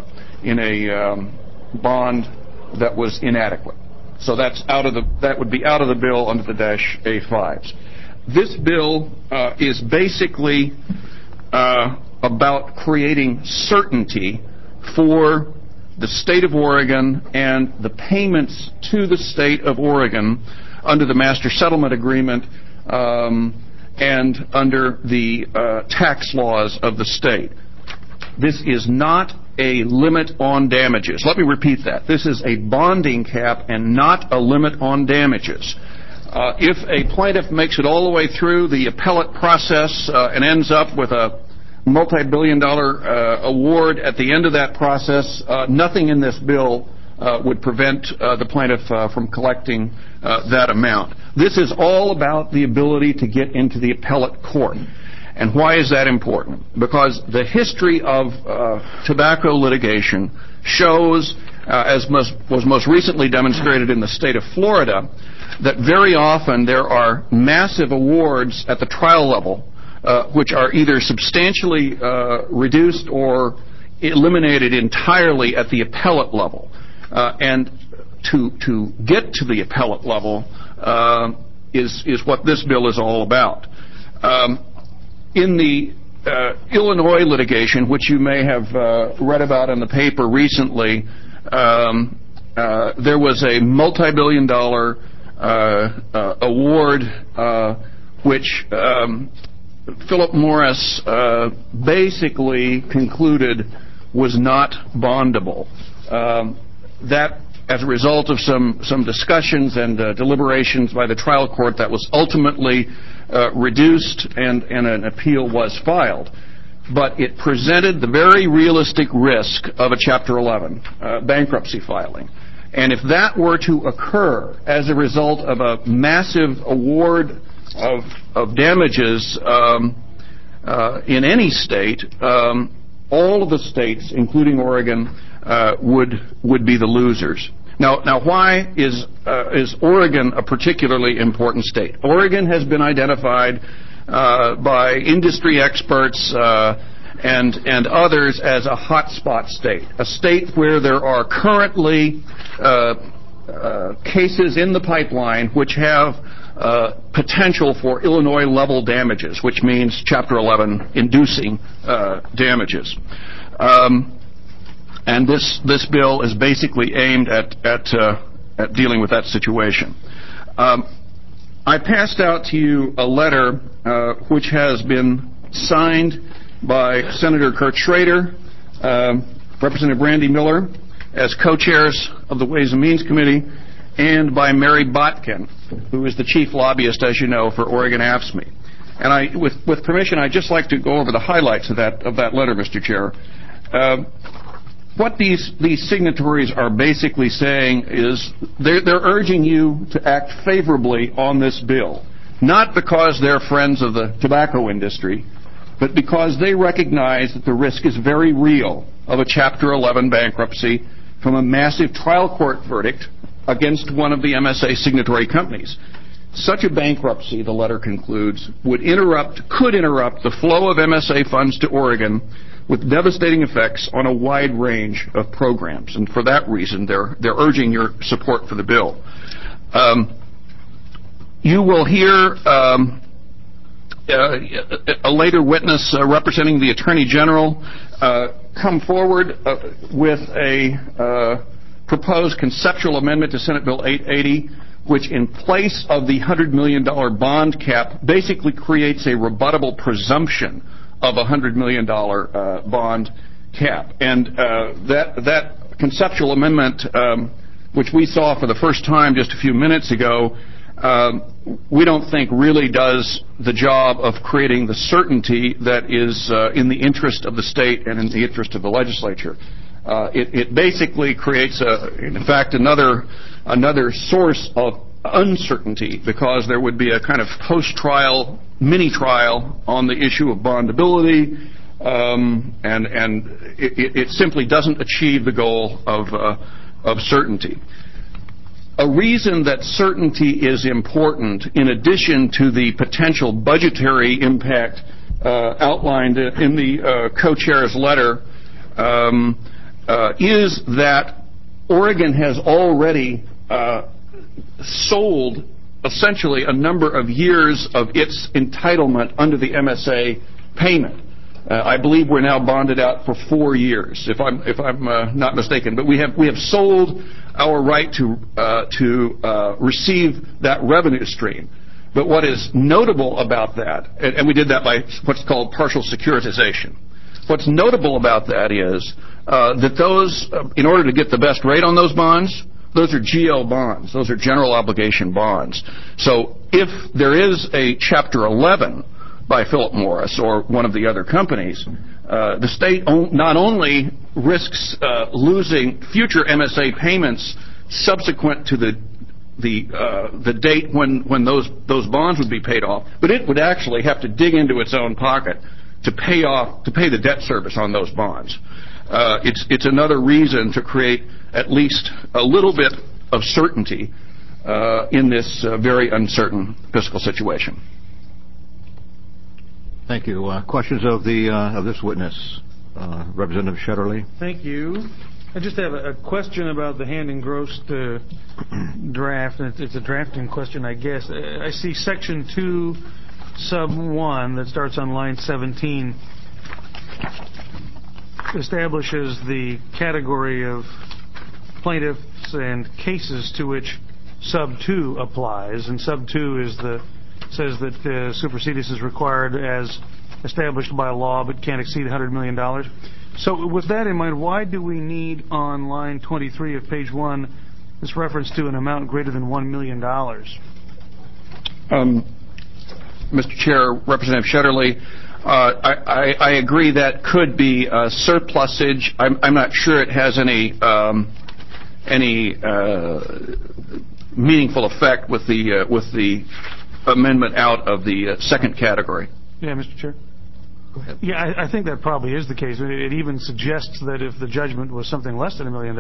bond that was inadequate. So that would be out of the bill under the Dash A5s. This bill is basically about creating certainty for the state of Oregon and the payments to the state of Oregon under the Master Settlement Agreement and under the tax laws of the state. This is not a limit on damages. Let me repeat that. This is a bonding cap and not a limit on damages. If a plaintiff makes it all the way through the appellate process and ends up with a multi-billion-dollar award at the end of that process, nothing in this bill would prevent the plaintiff from collecting that amount. This is all about the ability to get into the appellate court. And why is that important? Because the history of tobacco litigation shows, as was most recently demonstrated in the state of Florida, that very often there are massive awards at the trial level which are either substantially reduced or eliminated entirely at the appellate level. And to get to the appellate level is what this bill is all about. In the Illinois litigation, which you may have read about in the paper recently, there was a multi-billion-dollar award which Philip Morris basically concluded was not bondable. That, as a result of some discussions and deliberations by the trial court, that was ultimately reduced and an appeal was filed. But it presented the very realistic risk of a Chapter 11 bankruptcy filing. And if that were to occur as a result of a massive award of damages in any state, all of the states, including Oregon, would be the losers. Now, why is Oregon a particularly important state? Oregon has been identified by industry experts and others as a hotspot state, a state where there are currently cases in the pipeline which have potential for Illinois-level damages, which means Chapter 11 inducing damages. And this bill is basically aimed at dealing with that situation. I passed out to you a letter which has been signed by Senator Kurt Schrader, Representative Randy Miller, as co-chairs of the Ways and Means Committee, and by Mary Botkin, who is the chief lobbyist, as you know, for Oregon AFSCME. And with permission, I'd just like to go over the highlights of that letter, Mr. Chair. What these signatories are basically saying is they're urging you to act favorably on this bill, not because they're friends of the tobacco industry, but because they recognize that the risk is very real of a Chapter 11 bankruptcy from a massive trial court verdict against one of the MSA signatory companies. Such a bankruptcy, the letter concludes, could interrupt the flow of MSA funds to Oregon with devastating effects on a wide range of programs. And for that reason, they're urging your support for the bill. You will hear a later witness representing the Attorney General come forward with a proposed conceptual amendment to Senate Bill 880, which in place of the $100 million bond cap basically creates a rebuttable presumption of a $100 million bond cap. And that conceptual amendment, which we saw for the first time just a few minutes ago, we don't think really does the job of creating the certainty that is in the interest of the state and in the interest of the legislature. It basically creates, in fact, another source of uncertainty, because there would be a kind of post-trial mini-trial on the issue of bondability, and it simply doesn't achieve the goal of certainty. A reason that certainty is important, in addition to the potential budgetary impact outlined in the co-chair's letter, is that Oregon has already sold essentially a number of years of its entitlement under the MSA payment. I believe we're now bonded out for 4 years, if I'm not mistaken. But we have sold our right to receive that revenue stream. But what is notable about that, and we did that by what's called partial securitization. What's notable about that is that those, in order to get the best rate on those bonds, those are GL bonds. Those are general obligation bonds. So if there is a Chapter 11 by Philip Morris or one of the other companies, the state not only risks losing future MSA payments subsequent to the date when those bonds would be paid off, but it would actually have to dig into its own pocket to pay the debt service on those bonds. It's another reason to create at least a little bit of certainty in this very uncertain fiscal situation. Thank you. Questions of this witness, Representative Shetterly? Thank you. I just have a question about the hand-engrossed draft. It's a drafting question, I guess. I see Section 2, Sub 1, that starts on line 17, establishes the category of plaintiffs and cases to which Sub 2 applies, and Sub 2 says that supersedis is required as established by law but can't exceed $100 million. So with that in mind, why do we need on line 23 of page 1 this reference to an amount greater than $1 million? Mr. Chair, Representative Shetterly, I agree that could be surplusage. I'm not sure it has any meaningful effect with the amendment out of the second category. Yeah, Mr. Chair. Go ahead. Yeah, I think that probably is the case. It even suggests that if the judgment was something less than $1 million,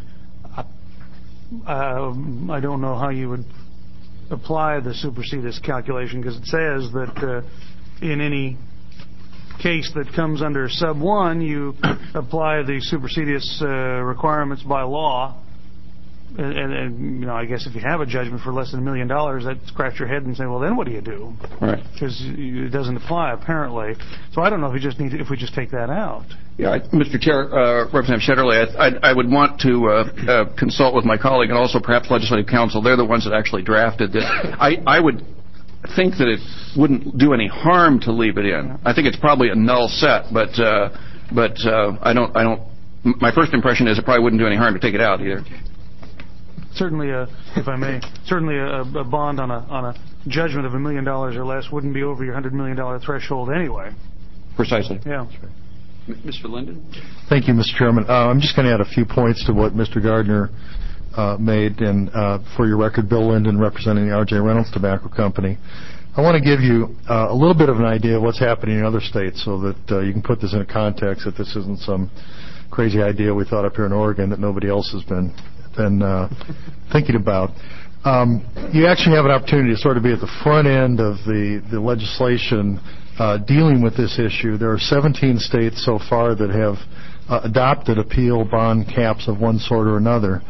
I don't know how you would apply the supersedis calculation, because it says that in any case that comes under Sub 1, you apply the supersedis requirements by law. And I guess if you have a judgment for less than $1 million, that scratch your head and say, well, then what do you do? Right. Because it doesn't apply, apparently. So I don't know if we just take that out. Yeah, Mr. Chair, Representative Shetterly, I would want to consult with my colleague and also perhaps Legislative Counsel. They're the ones that actually drafted this. I would think that it wouldn't do any harm to leave it in. I think it's probably a null set, but I don't. My first impression is it probably wouldn't do any harm to take it out either. Certainly, if I may, a bond on a judgment of $1 million or less wouldn't be over your $100 million threshold anyway. Precisely. Yeah. Mr. Linden? Thank you, Mr. Chairman. I'm just going to add a few points to what Mr. Gardner made. And for your record, Bill Linden, representing the R.J. Reynolds Tobacco Company. I want to give you a little bit of an idea of what's happening in other states so that you can put this in a context, that this isn't some crazy idea we thought up here in Oregon that nobody else has been thinking about. You actually have an opportunity to sort of be at the front end of the legislation dealing with this issue. There are 17 states so far that have adopted appeal bond caps of one sort or another.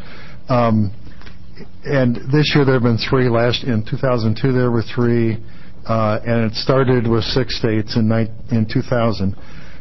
And this year there have been 3. In 2002 there were 3, and it started with 6 states in 2000.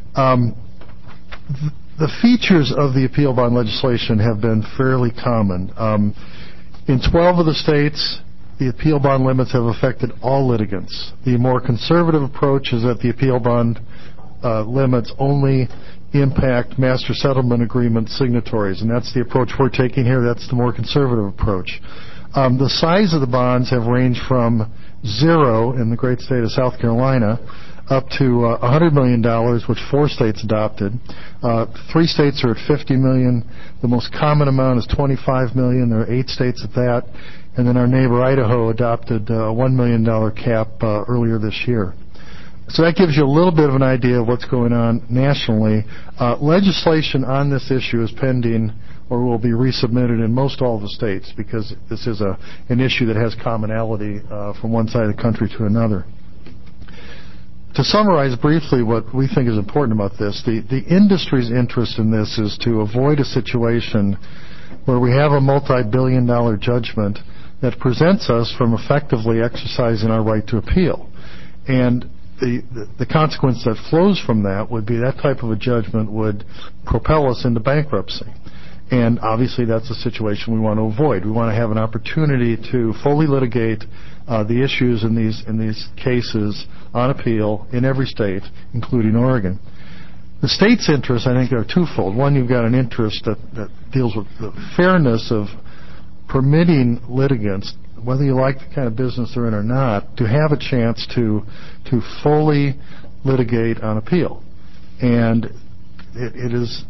The features of the appeal bond legislation have been fairly common. In 12 of the states, the appeal bond limits have affected all litigants. The more conservative approach is that the appeal bond limits only impact master settlement agreement signatories, and that's the approach we're taking here. That's the more conservative approach. The size of the bonds have ranged from 0 in the great state of South Carolina up to $100 million, which 4 states adopted. 3 states are at $50 million. The most common amount is $25 million. There are 8 states at that. And then our neighbor Idaho adopted a $1 million cap earlier this year. So that gives you a little bit of an idea of what's going on nationally. Legislation on this issue is pending or will be resubmitted in most all of the states because this is an issue that has commonality from one side of the country to another. To summarize briefly what we think is important about this, the industry's interest in this is to avoid a situation where we have a multi-billion-dollar judgment that presents us from effectively exercising our right to appeal. And the consequence that flows from that would be that type of a judgment would propel us into bankruptcy. And obviously that's a situation we want to avoid. We want to have an opportunity to fully litigate the issues in these cases on appeal in every state, including Oregon. The state's interests, I think, are twofold. One, you've got an interest that deals with the fairness of permitting litigants, whether you like the kind of business they're in or not, to have a chance to fully litigate on appeal. And it is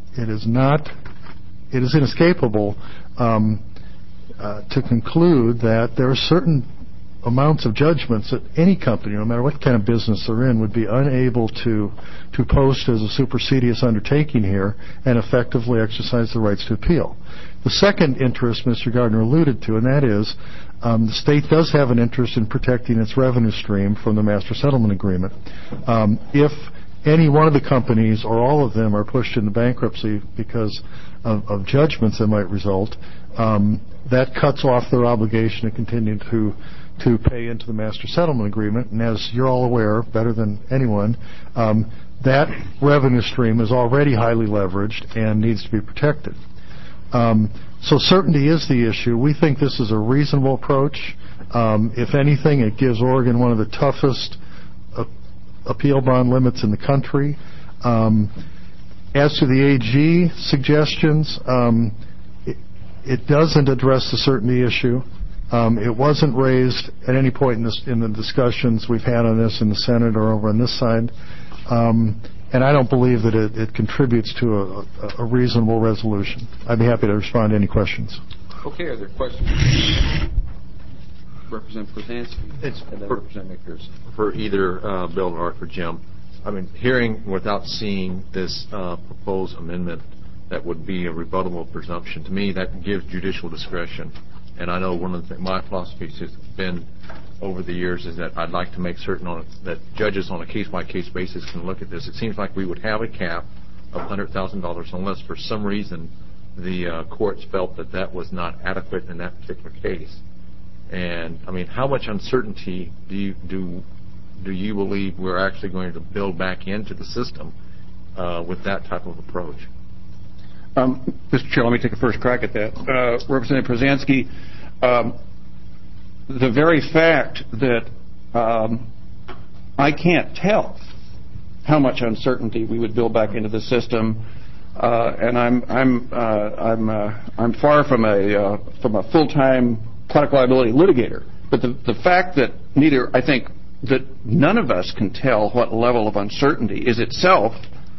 inescapable to conclude that there are certain amounts of judgments that any company, no matter what kind of business they're in, would be unable to post as a supersedious undertaking here and effectively exercise the rights to appeal. The second interest Mr. Gardner alluded to, and that is the state does have an interest in protecting its revenue stream from the Master Settlement Agreement. If any one of the companies or all of them are pushed into bankruptcy because of judgments that might result, that cuts off their obligation to continue to pay into the Master Settlement Agreement. And as you're all aware, better than anyone, that revenue stream is already highly leveraged and needs to be protected. So certainty is the issue. We think this is a reasonable approach. If anything, it gives Oregon one of the toughest appeal bond limits in the country. As to the AG suggestions, it doesn't address the certainty issue. It wasn't raised at any point in the discussions we've had on this in the Senate or over on this side. And I don't believe that it contributes to a reasonable resolution. I'd be happy to respond to any questions. Okay, are there questions? Representative Krasansky and then Representative McPherson. For either Bill or for Jim. I mean, hearing without seeing this proposed amendment that would be a rebuttable presumption, to me that gives judicial discretion. And I know one of the my philosophies has been over the years is that I'd like to make certain that judges on a case-by-case basis can look at this. It seems like we would have a cap of $100,000 unless for some reason the courts felt that that was not adequate in that particular case. And, I mean, how much uncertainty do you believe we're actually going to build back into the system with that type of approach? Mr. Chair, let me take a first crack at that. Representative Krasansky, the very fact that I can't tell how much uncertainty we would build back into the system, and I'm far from a full-time product liability litigator. But the fact that I think that none of us can tell what level of uncertainty is itself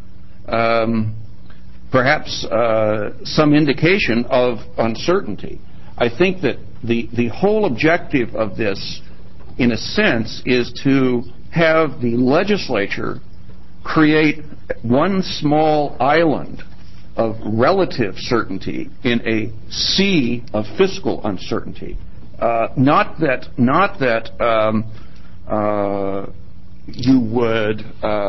perhaps some indication of uncertainty. I think that the whole objective of this, in a sense, is to have the legislature create one small island of relative certainty in a sea of fiscal uncertainty. Not that you would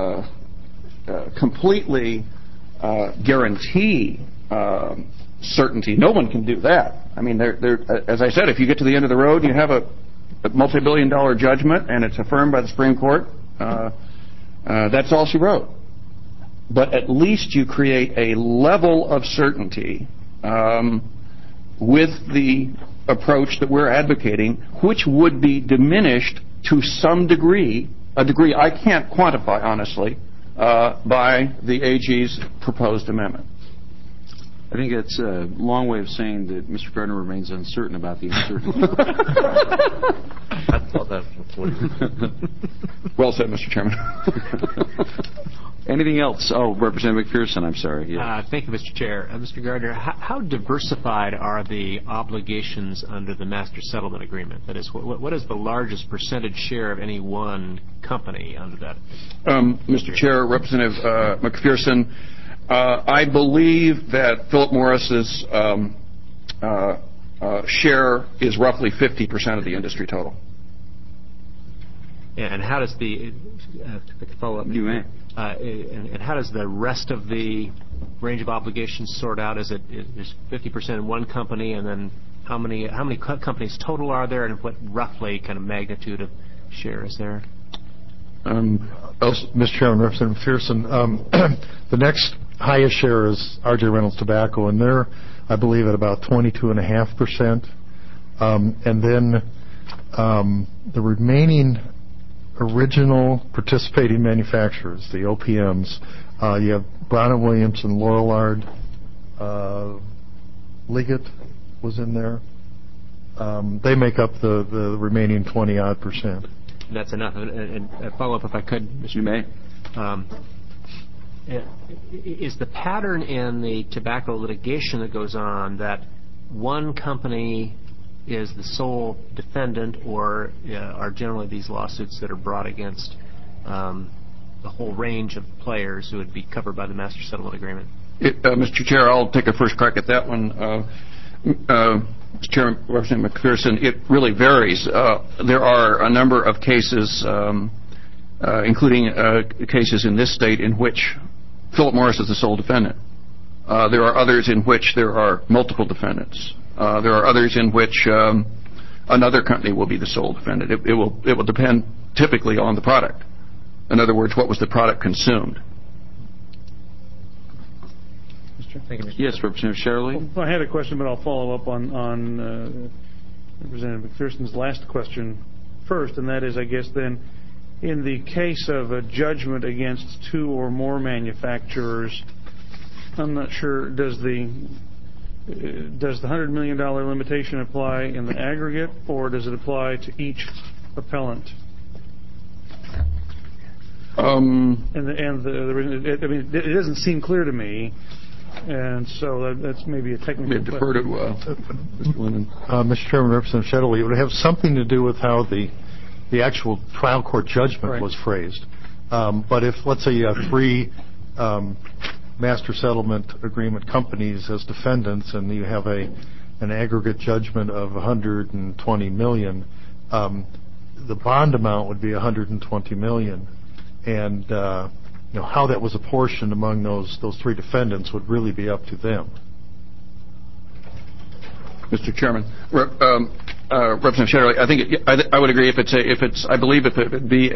completely guarantee certainty. No one can do that. I mean, as I said, if you get to the end of the road, you have a multi-billion-dollar judgment, and it's affirmed by the Supreme Court. That's all she wrote. But at least you create a level of certainty with the approach that we're advocating, which would be diminished to some degree, a degree I can't quantify, honestly, by the AG's proposed amendment. I think it's a long way of saying that Mr. Gardner remains uncertain about the uncertainty. I thought that was well said, Mr. Chairman. Anything else? Oh, Representative McPherson, I'm sorry. Yeah. Thank you, Mr. Chair. Mr. Gardner, how diversified are the obligations under the Master Settlement Agreement? That is, what is the largest percentage share of any one company under that? Mr. Chair, Representative McPherson, I believe that Philip Morris's share is roughly 50% of the industry total. And how does the follow-up? You may. And how does the rest of the range of obligations sort out? Is it 50% in one company, and then how many companies total are there, and what roughly kind of magnitude of share is there? Mr. Chairman, Representative McPherson, the next highest share is R.J. Reynolds Tobacco, and they're, I believe, at about 22.5%. And then the remaining original participating manufacturers, the OPMs. You have Brown & Williamson, Lorillard, Liggett was in there. They make up the remaining 20-odd%. That's enough. And a follow-up, if I could, Mr. You may. Is the pattern in the tobacco litigation that goes on that one company is the sole defendant, or are generally these lawsuits that are brought against the whole range of players who would be covered by the Master Settlement Agreement? Mr. Chair, I'll take a first crack at that one. Mr. Chairman, Representative McPherson, it really varies. There are a number of cases, including cases in this state, in which Philip Morris is the sole defendant. There are others in which there are multiple defendants. There are others in which another company will be the sole defendant. It will depend typically on the product. In other words, what was the product consumed? Thank you, Mr. Yes, Representative Shetterly. Well, I had a question, but I'll follow up on Representative McPherson's last question first, and that is, I guess, then, in the case of a judgment against two or more manufacturers, I'm not sure, does the $100 million limitation apply in the aggregate, or does it apply to each appellant? It doesn't seem clear to me, and so that's maybe a technical question. Mr. Chairman, Representative Shetterly, it would have something to do with how the actual trial court judgment was phrased. But if, let's say, you have three Master Settlement Agreement companies as defendants, and you have an aggregate judgment of $120 million, the bond amount would be $120 million. And how that was apportioned among those three defendants would really be up to them. Mr. Chairman, Representative Shetterly, I think I would agree if it would be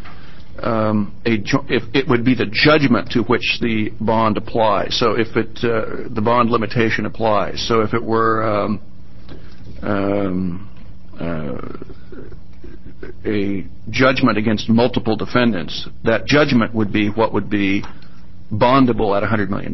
it would be the judgment to which the bond applies. So if the bond limitation applies. So if it were a judgment against multiple defendants, that judgment would be what would be bondable at $100 million.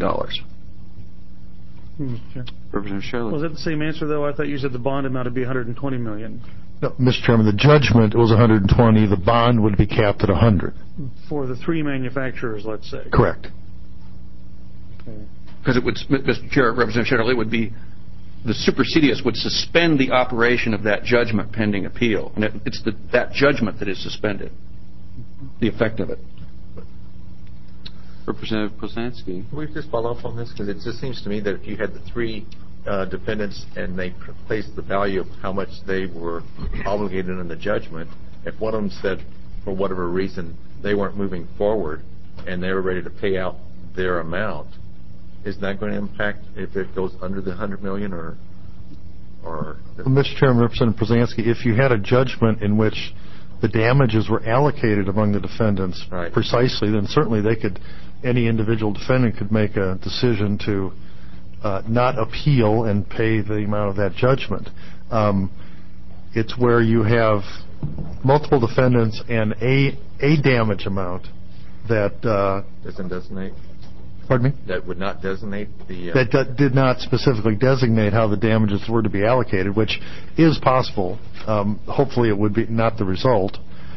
Representative Shetterly. Was that the same answer, though? I thought you said the bond amount would be $120 million. No, Mr. Chairman, the judgment was $120. The bond would be capped at $100. For the three manufacturers, let's say. Correct. Because it would, Mr. Chair, Representative Shetterly, it would be the supersedious would suspend the operation of that judgment pending appeal, and it's that judgment that is suspended, the effect of it. Representative Posanski. Can we just follow up on this? Because it just seems to me that if you had the three defendants and they placed the value of how much they were obligated in the judgment, if one of them said, for whatever reason, they weren't moving forward and they were ready to pay out their amount, isn't that going to impact if it goes under the $100 million or? Mr. Chairman, Representative Posanski, if you had a judgment in which the damages were allocated among the defendants precisely, then certainly any individual defendant could make a decision to not appeal and pay the amount of that judgment. It's where you have multiple defendants and a damage amount that doesn't designate. Pardon me? That would not designate the... That did not specifically designate how the damages were to be allocated, which is possible. Hopefully it would be not the result.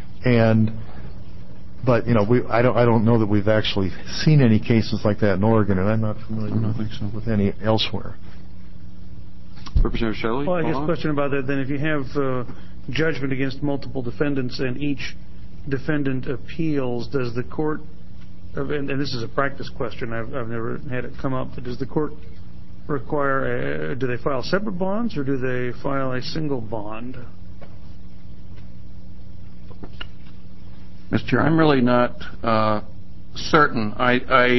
But I don't know that we've actually seen any cases like that in Oregon, and I'm not familiar with any elsewhere. Representative Shetterly? Well, I guess a question about that then. If you have judgment against multiple defendants and each defendant appeals, does the court... And this is a practice question. I've never had it come up. But does the court require... do they file separate bonds or do they file a single bond? Mr. Chair, I'm really not certain. I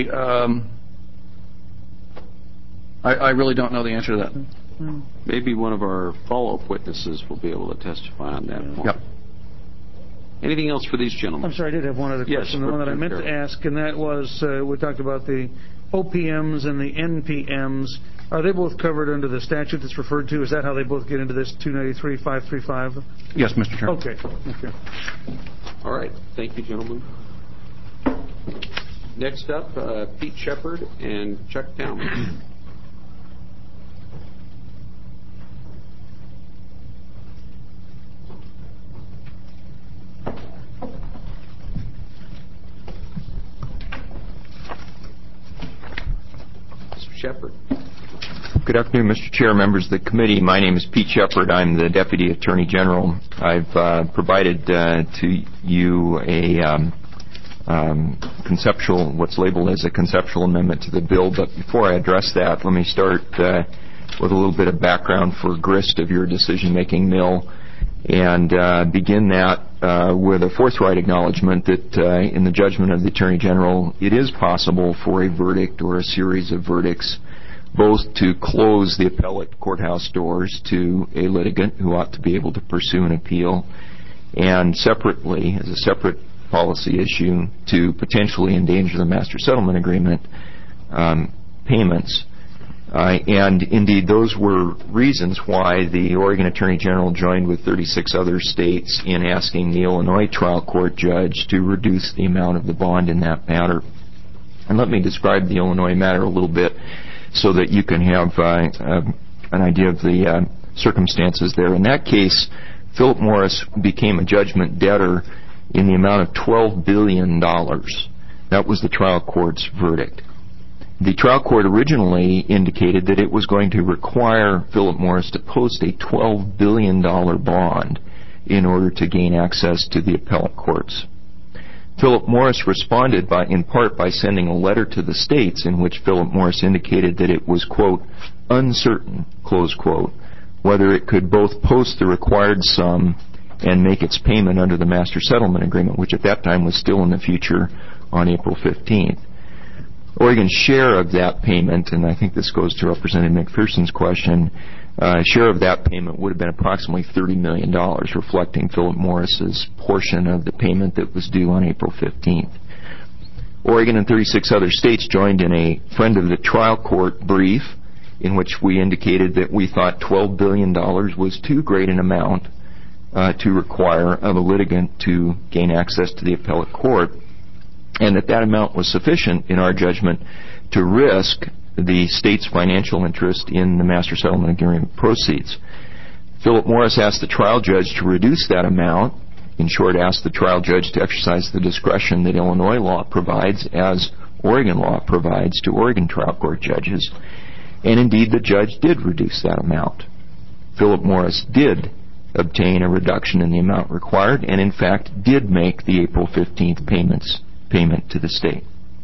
really don't know the answer to that. Maybe one of our follow-up witnesses will be able to testify on that point. Yep. Anything else for these gentlemen? I'm sorry, I did have one other question. The one that I meant to ask, and that was, we talked about the OPMs and the NPMs. Are they both covered under the statute that's referred to? Is that how they both get into this 293-535? Yes, Mr. Chair. Okay. All right. Thank you, gentlemen. Next up, Pete Shepard and Chuck Talman. Mr. Shepard. Good afternoon, Mr. Chair, members of the committee. My name is Pete Shepard. I'm the Deputy Attorney General. I've provided to you a conceptual, what's labeled as a conceptual amendment to the bill. But before I address that, let me start with a little bit of background for grist of your decision-making mill, and begin that with a forthright acknowledgement that in the judgment of the Attorney General, it is possible for a verdict or a series of verdicts both to close the appellate courthouse doors to a litigant who ought to be able to pursue an appeal, and separately, as a separate policy issue, to potentially endanger the master settlement agreement payments. And indeed, those were reasons why the Oregon Attorney General joined with 36 other states in asking the Illinois trial court judge to reduce the amount of the bond in that matter. And let me describe the Illinois matter a little bit so that you can have an idea of the circumstances there. In that case, Philip Morris became a judgment debtor in the amount of $12 billion. That was the trial court's verdict. The trial court originally indicated that it was going to require Philip Morris to post a $12 billion bond in order to gain access to the appellate courts. Philip Morris responded in part by sending a letter to the states in which Philip Morris indicated that it was, quote, uncertain, close quote, whether it could both post the required sum and make its payment under the master settlement agreement, which at that time was still in the future on April 15th. Oregon's share of that payment, and I think this goes to Representative McPherson's question, share of that payment would have been approximately $30 million, reflecting Philip Morris's portion of the payment that was due on April 15th. Oregon and 36 other states joined in a friend of the trial court brief in which we indicated that we thought $12 billion was too great an amount to require of a litigant to gain access to the appellate court, and that amount was sufficient, in our judgment, to risk the state's financial interest in the master settlement agreement proceeds. Philip Morris asked the trial judge to reduce that amount, in short, asked the trial judge to exercise the discretion that Illinois law provides as Oregon law provides to Oregon trial court judges, and indeed the judge did reduce that amount. Philip Morris did obtain a reduction in the amount required, and in fact did make the April 15th payment to the state.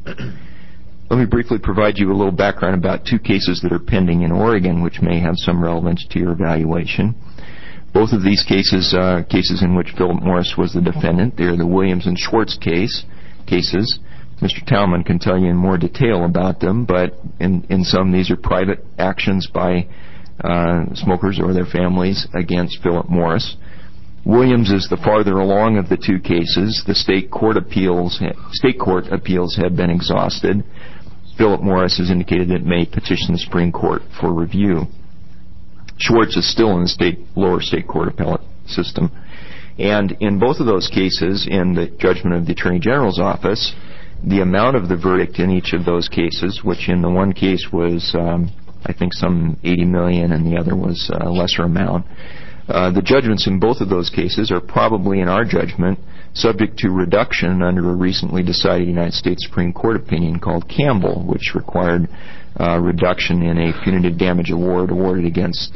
Let me briefly provide you a little background about two cases that are pending in Oregon, which may have some relevance to your evaluation. Both of these cases are cases in which Philip Morris was the defendant. They are the Williams and Schwartz cases. Mr. Talman can tell you in more detail about them, but in some these are private actions by smokers or their families against Philip Morris. Williams is the farther along of the two cases. The state court appeals have been exhausted. Philip Morris has indicated that it may petition the Supreme Court for review. Schwartz is still in the lower state court appellate system. And in both of those cases, in the judgment of the Attorney General's office, the amount of the verdict in each of those cases, which in the one case was, I think, some $80 million, and the other was a lesser amount, the judgments in both of those cases are probably, in our judgment, subject to reduction under a recently decided United States Supreme Court opinion called Campbell, which required reduction in a punitive damage award awarded against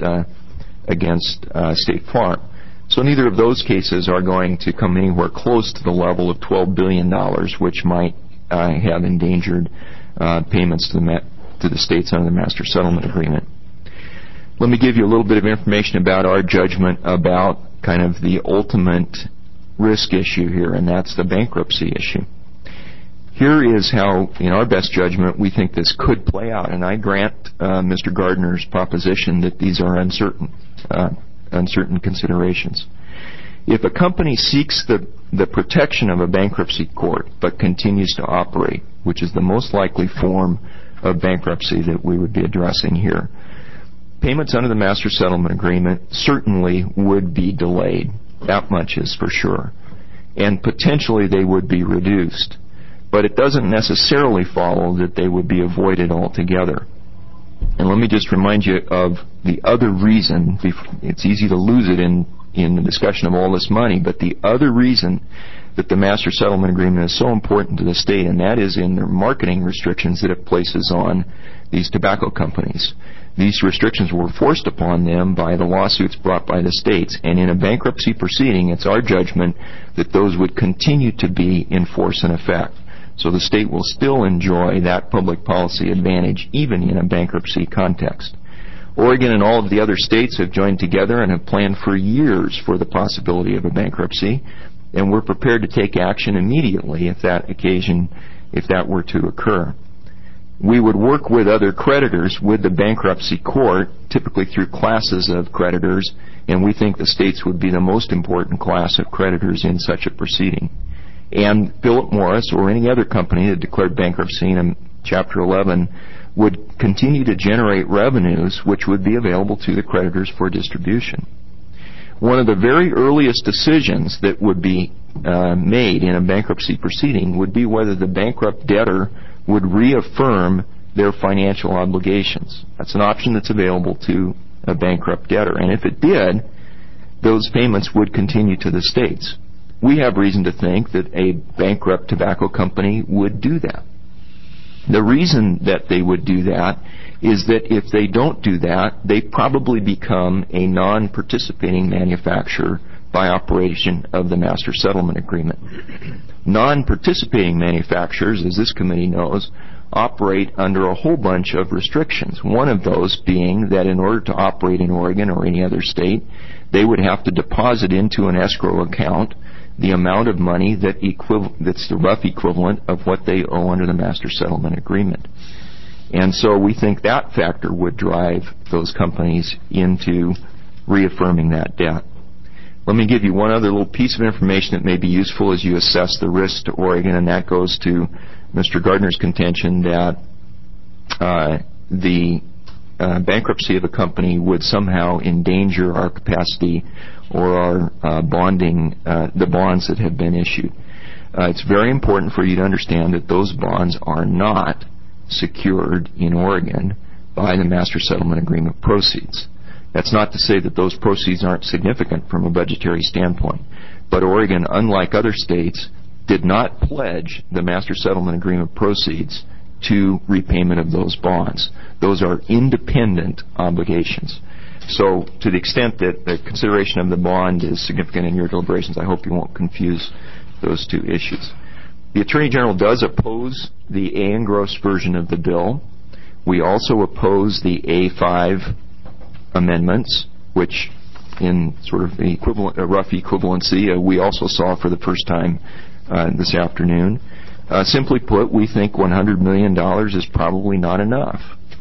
State Farm. So neither of those cases are going to come anywhere close to the level of $12 billion, which might have endangered payments to the states under the Master Settlement Agreement. Let me give you a little bit of information about our judgment about kind of the ultimate risk issue here, and that's the bankruptcy issue. Here is how, in our best judgment, we think this could play out, and I grant Mr. Gardner's proposition that these are uncertain considerations. If a company seeks the protection of a bankruptcy court but continues to operate, which is the most likely form of bankruptcy that we would be addressing here, payments under the Master Settlement Agreement certainly would be delayed. That much is for sure. and potentially they would be reduced. But it doesn't necessarily follow that they would be avoided altogether. And let me just remind you of the other reason. It's easy to lose it in the discussion of all this money, but the other reason that the Master Settlement Agreement is so important to the state, and that is in their marketing restrictions that it places on these tobacco companies. These restrictions were forced upon them by the lawsuits brought by the states, and in a bankruptcy proceeding, it's our judgment that those would continue to be in force and effect. So the state will still enjoy that public policy advantage even in a bankruptcy context. Oregon and all of the other states have joined together and have planned for years for the possibility of a bankruptcy, and we're prepared to take action immediately if that were to occur. We would work with other creditors with the bankruptcy court, typically through classes of creditors, and we think the states would be the most important class of creditors in such a proceeding. And Philip Morris or any other company that declared bankruptcy in Chapter 11 would continue to generate revenues which would be available to the creditors for distribution. One of the very earliest decisions that would be made in a bankruptcy proceeding would be whether the bankrupt debtor would reaffirm their financial obligations. That's an option that's available to a bankrupt debtor. And if it did, those payments would continue to the states. We have reason to think that a bankrupt tobacco company would do that. The reason that they would do that is that if they don't do that, they probably become a non-participating manufacturer by operation of the Master Settlement Agreement. Non-participating manufacturers, as this committee knows, operate under a whole bunch of restrictions. One of those being that in order to operate in Oregon or any other state, they would have to deposit into an escrow account the amount of money that's the rough equivalent of what they owe under the Master Settlement Agreement. And so we think that factor would drive those companies into reaffirming that debt. Let me give you one other little piece of information that may be useful as you assess the risk to Oregon, and that goes to Mr. Gardner's contention that the bankruptcy of a company would somehow endanger our capacity or our bonding, the bonds that have been issued. It's very important for you to understand that those bonds are not secured in Oregon by the Master Settlement Agreement proceeds. That's not to say that those proceeds aren't significant from a budgetary standpoint. But Oregon, unlike other states, did not pledge the Master Settlement Agreement proceeds to repayment of those bonds. Those are independent obligations. So to the extent that the consideration of the bond is significant in your deliberations, I hope you won't confuse those two issues. The Attorney General does oppose the A. Engross version of the bill. We also oppose the A5 amendments, which in sort of the equivalent, a rough equivalency, we also saw for the first time this afternoon. Simply put, we think $100 million is probably not enough.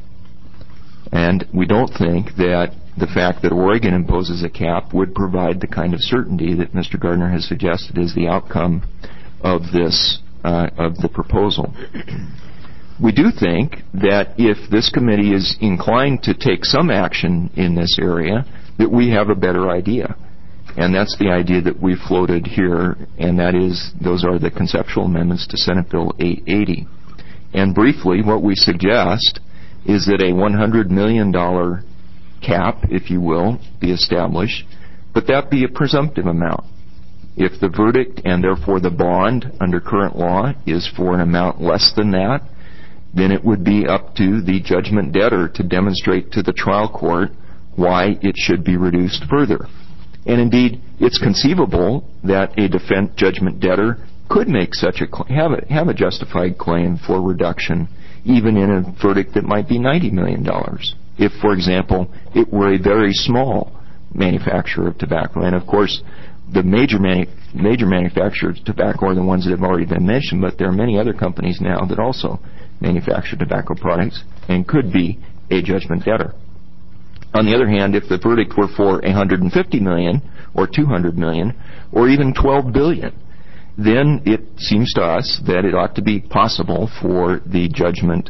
And we don't think that the fact that Oregon imposes a cap would provide the kind of certainty that Mr. Gardner has suggested is the outcome of this, of the proposal. We do think that if this committee is inclined to take some action in this area, that we have a better idea. And that's the idea that we floated here, and that is, those are the conceptual amendments to Senate Bill 880. And briefly, what we suggest is that a $100 million cap, if you will, be established, but that be a presumptive amount. If the verdict, and therefore the bond under current law, is for an amount less than that, then it would be up to the judgment debtor to demonstrate to the trial court why it should be reduced further. And indeed, it's conceivable that a judgment debtor could make such a have a justified claim for reduction, even in a verdict that might be $90 million. If, for example, it were a very small manufacturer of tobacco. And of course, the major manufacturers of tobacco are the ones that have already been mentioned, but there are many other companies now that also manufacture tobacco products and could be a judgment debtor. On the other hand, if the verdict were for $150 million or $200 million or even $12 billion, then it seems to us that it ought to be possible for the judgment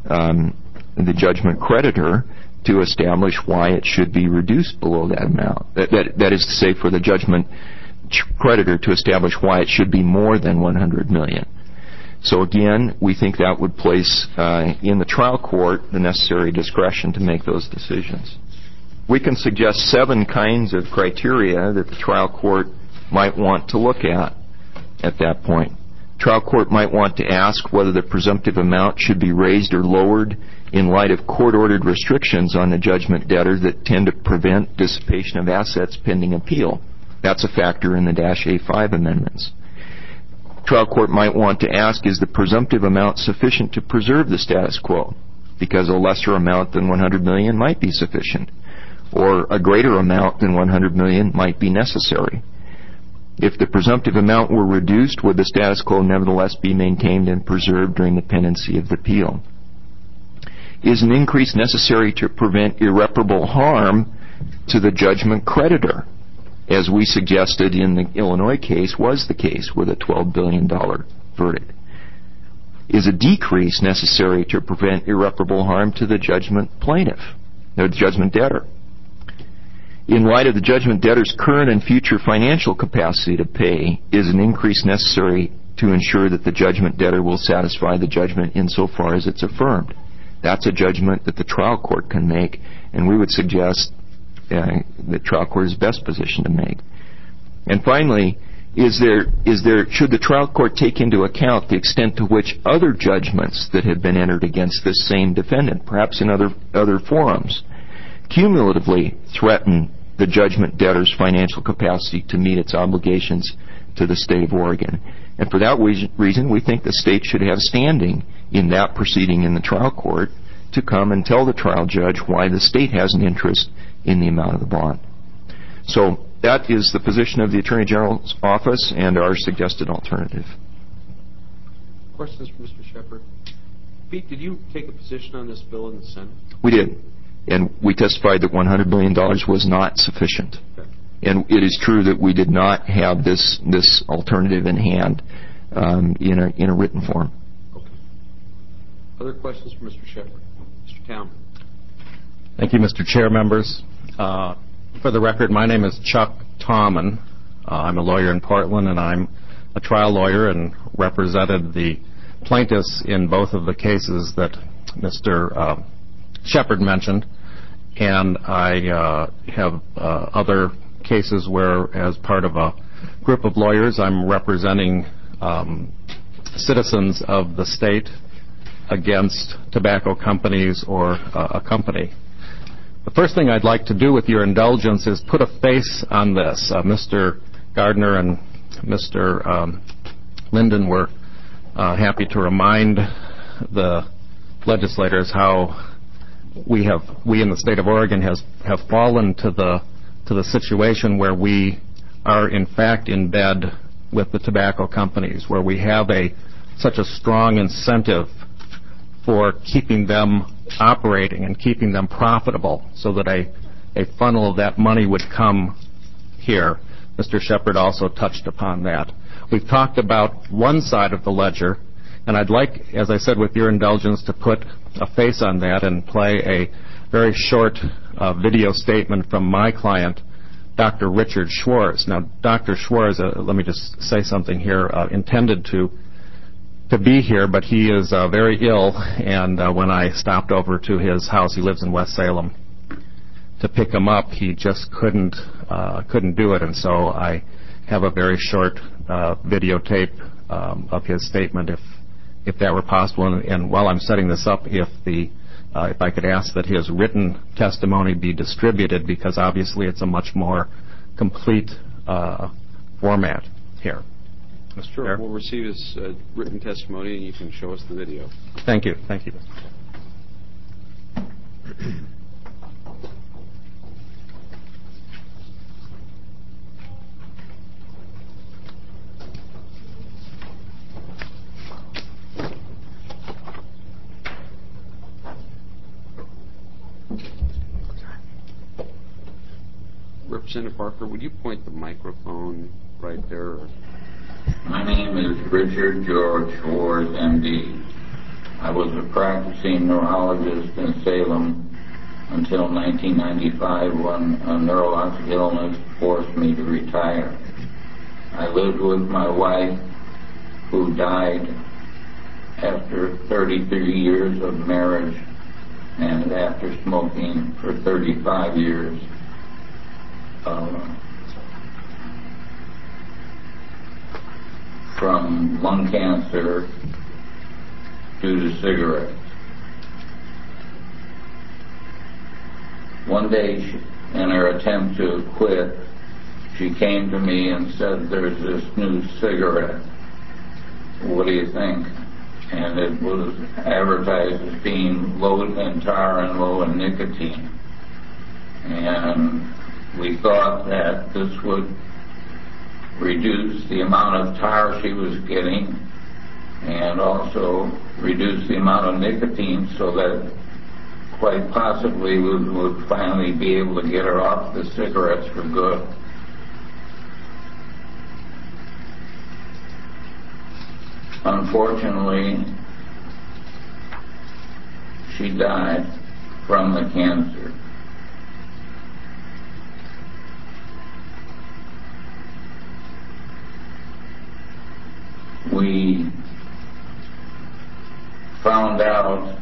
creditor to establish why it should be reduced below that amount. That is to say, for the judgment creditor to establish why it should be more than $100 million. So again, we think that would place in the trial court the necessary discretion to make those decisions. We can suggest 7 kinds of criteria that the trial court might want to look at that point. Trial court might want to ask whether the presumptive amount should be raised or lowered in light of court-ordered restrictions on the judgment debtor that tend to prevent dissipation of assets pending appeal. That's a factor in the -A5 amendments. Trial court might want to ask, is the presumptive amount sufficient to preserve the status quo? Because a lesser amount than $100 million might be sufficient, or a greater amount than $100 million might be necessary. If the presumptive amount were reduced, would the status quo nevertheless be maintained and preserved during the pendency of the appeal? Is an increase necessary to prevent irreparable harm to the judgment creditor, as we suggested in the Illinois case was the case with a $12 billion verdict? Is a decrease necessary to prevent irreparable harm to the judgment plaintiff, the judgment debtor? In light of the judgment debtor's current and future financial capacity to pay, is an increase necessary to ensure that the judgment debtor will satisfy the judgment insofar as it's affirmed? That's a judgment that the trial court can make, and we would suggest the trial court is best positioned to make. And finally, should the trial court take into account the extent to which other judgments that have been entered against this same defendant, perhaps in other forums, cumulatively threaten the judgment debtor's financial capacity to meet its obligations to the state of Oregon? And for that reason, we think the state should have standing in that proceeding in the trial court to come and tell the trial judge why the state has an interest in the amount of the bond. So that is the position of the Attorney General's office and our suggested alternative. Questions for Mr. Shepard? Pete, did you take a position on this bill in the Senate? We did. And we testified that $100 million was not sufficient. Okay. And it is true that we did not have this alternative in hand in a written form. Okay. Other questions for Mr. Shepard? Mr. Town. Thank you, Mr. Chair, members. For the record, my name is Chuck Tauman. I'm a lawyer in Portland, and I'm a trial lawyer and represented the plaintiffs in both of the cases that Mr. Shepard mentioned. And I have other cases where, as part of a group of lawyers, I'm representing citizens of the state against tobacco companies or a company. The first thing I'd like to do, with your indulgence, is put a face on this. Mr. Gardner and Mr. Linden were happy to remind the legislators how we in the state of Oregon have fallen to the situation where we are in fact in bed with the tobacco companies, where we have such a strong incentive for keeping them operating and keeping them profitable, so that a funnel of that money would come here. Mr. Shepard also touched upon that. We've talked about one side of the ledger, and I'd like, as I said, with your indulgence, to put a face on that and play a very short video statement from my client, Dr. Richard Schwartz. Now, Dr. Schwartz, let me just say something here, intended to be here, but he is very ill, and when I stopped over to his house, he lives in West Salem, to pick him up, he just couldn't do it, and so I have a very short videotape of his statement, if that were possible. And while I'm setting this up, if I could ask that his written testimony be distributed, because obviously it's a much more complete format here. Mr. Chair, we'll receive his written testimony, and you can show us the video. Thank you. Thank you. Representative Barker, would you point the microphone right there? My name is Richard George Schwartz, M.D. I was a practicing neurologist in Salem until 1995, when a neurologic illness forced me to retire. I lived with my wife, who died after 33 years of marriage and after smoking for 35 years. From lung cancer due to cigarettes. One day, in her attempt to quit, she came to me and said, "There's this new cigarette. What do you think?" And it was advertised as being low in tar and low in nicotine. And we thought that this would reduce the amount of tar she was getting and also reduce the amount of nicotine, so that quite possibly we would finally be able to get her off the cigarettes for good. Unfortunately, she died from the cancer. We found out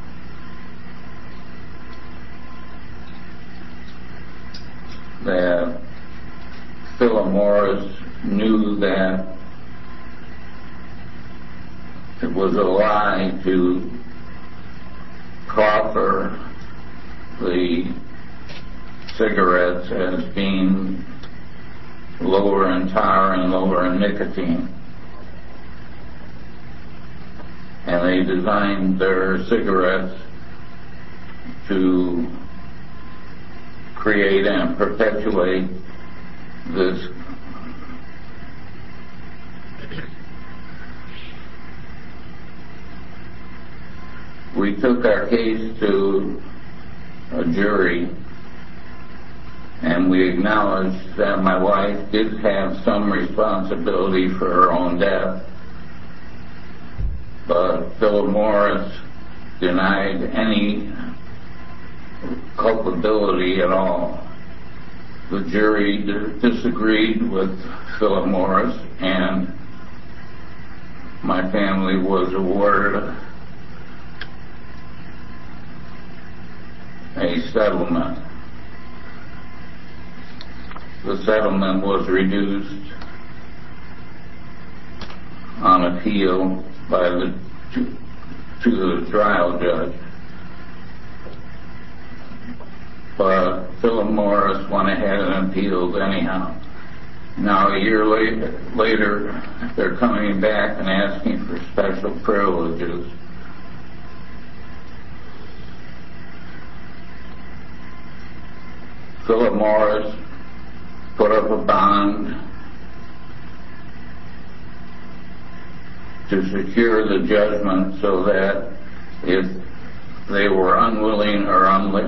that Philip Morris knew that it was a lie to proffer the cigarettes as being lower in tar and lower in nicotine. And they designed their cigarettes to create and perpetuate this we took our case to a jury, and we acknowledged that my wife did have some responsibility for her own death, but Philip Morris denied any culpability at all. The jury disagreed with Philip Morris, and my family was awarded a settlement. The settlement was reduced on appeal to the trial judge. But Philip Morris went ahead and appealed anyhow. Now, a year later, they're coming back and asking for special privileges. Philip Morris put up a bond to secure the judgment, so that if they were unwilling or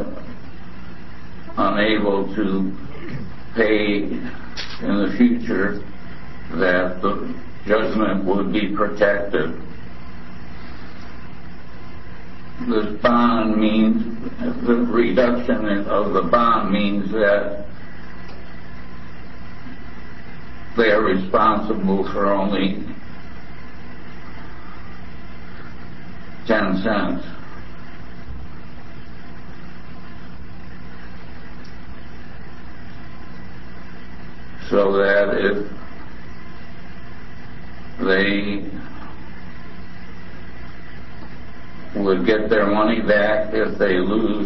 unable to pay in the future, that the judgment would be protected. This bond means, the reduction of the bond means that they are responsible for only 10 cents. So that if they would get their money back if they lose,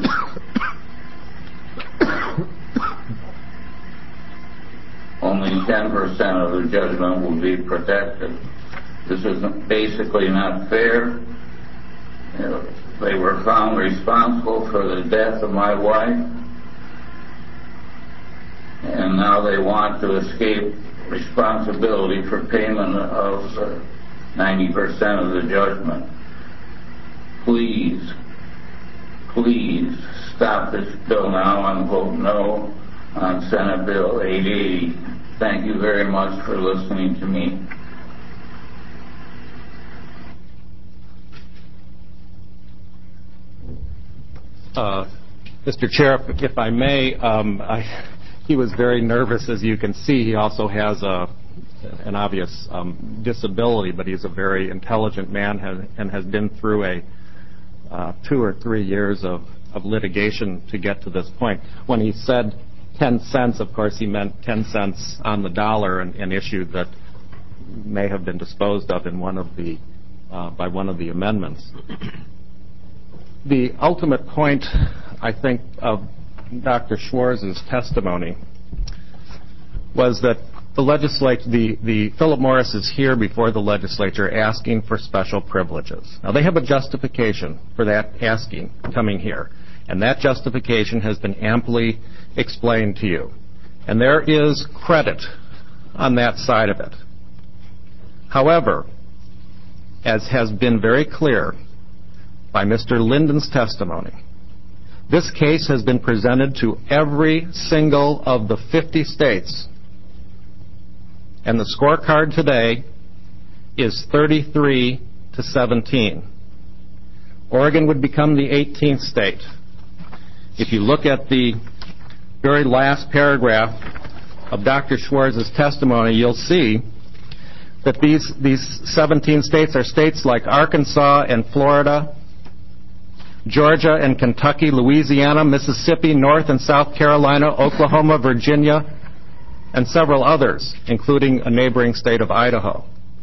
only 10% of the judgment will be protected. This is basically not fair. They were found responsible for the death of my wife, and now they want to escape responsibility for payment of 90% of the judgment. Please stop this bill now and vote no on Senate Bill 880. Thank you very much for listening to me. Mr. Chair, if I may, he was very nervous, as you can see. He also has a an obvious disability, but he's a very intelligent man and has been through 2 or 3 years of litigation to get to this point. When he said 10 cents, of course, he meant 10 cents on the dollar, an issue that may have been disposed of in by one of the amendments. The ultimate point, I think, of Dr. Schwarz's testimony was that the Philip Morris is here before the legislature asking for special privileges. Now, they have a justification for that asking, coming here, and that justification has been amply explained to you. And there is credit on that side of it. However, as has been very clear by Mr. Linden's testimony, this case has been presented to every single of the 50 states, and the scorecard today is 33-17. Oregon would become the 18th state. If you look at the very last paragraph of Dr. Schwarz's testimony, you'll see that these 17 states are states like Arkansas and Florida, Georgia and Kentucky, Louisiana, Mississippi, North and South Carolina, Oklahoma, Virginia, and several others, including a neighboring state of Idaho.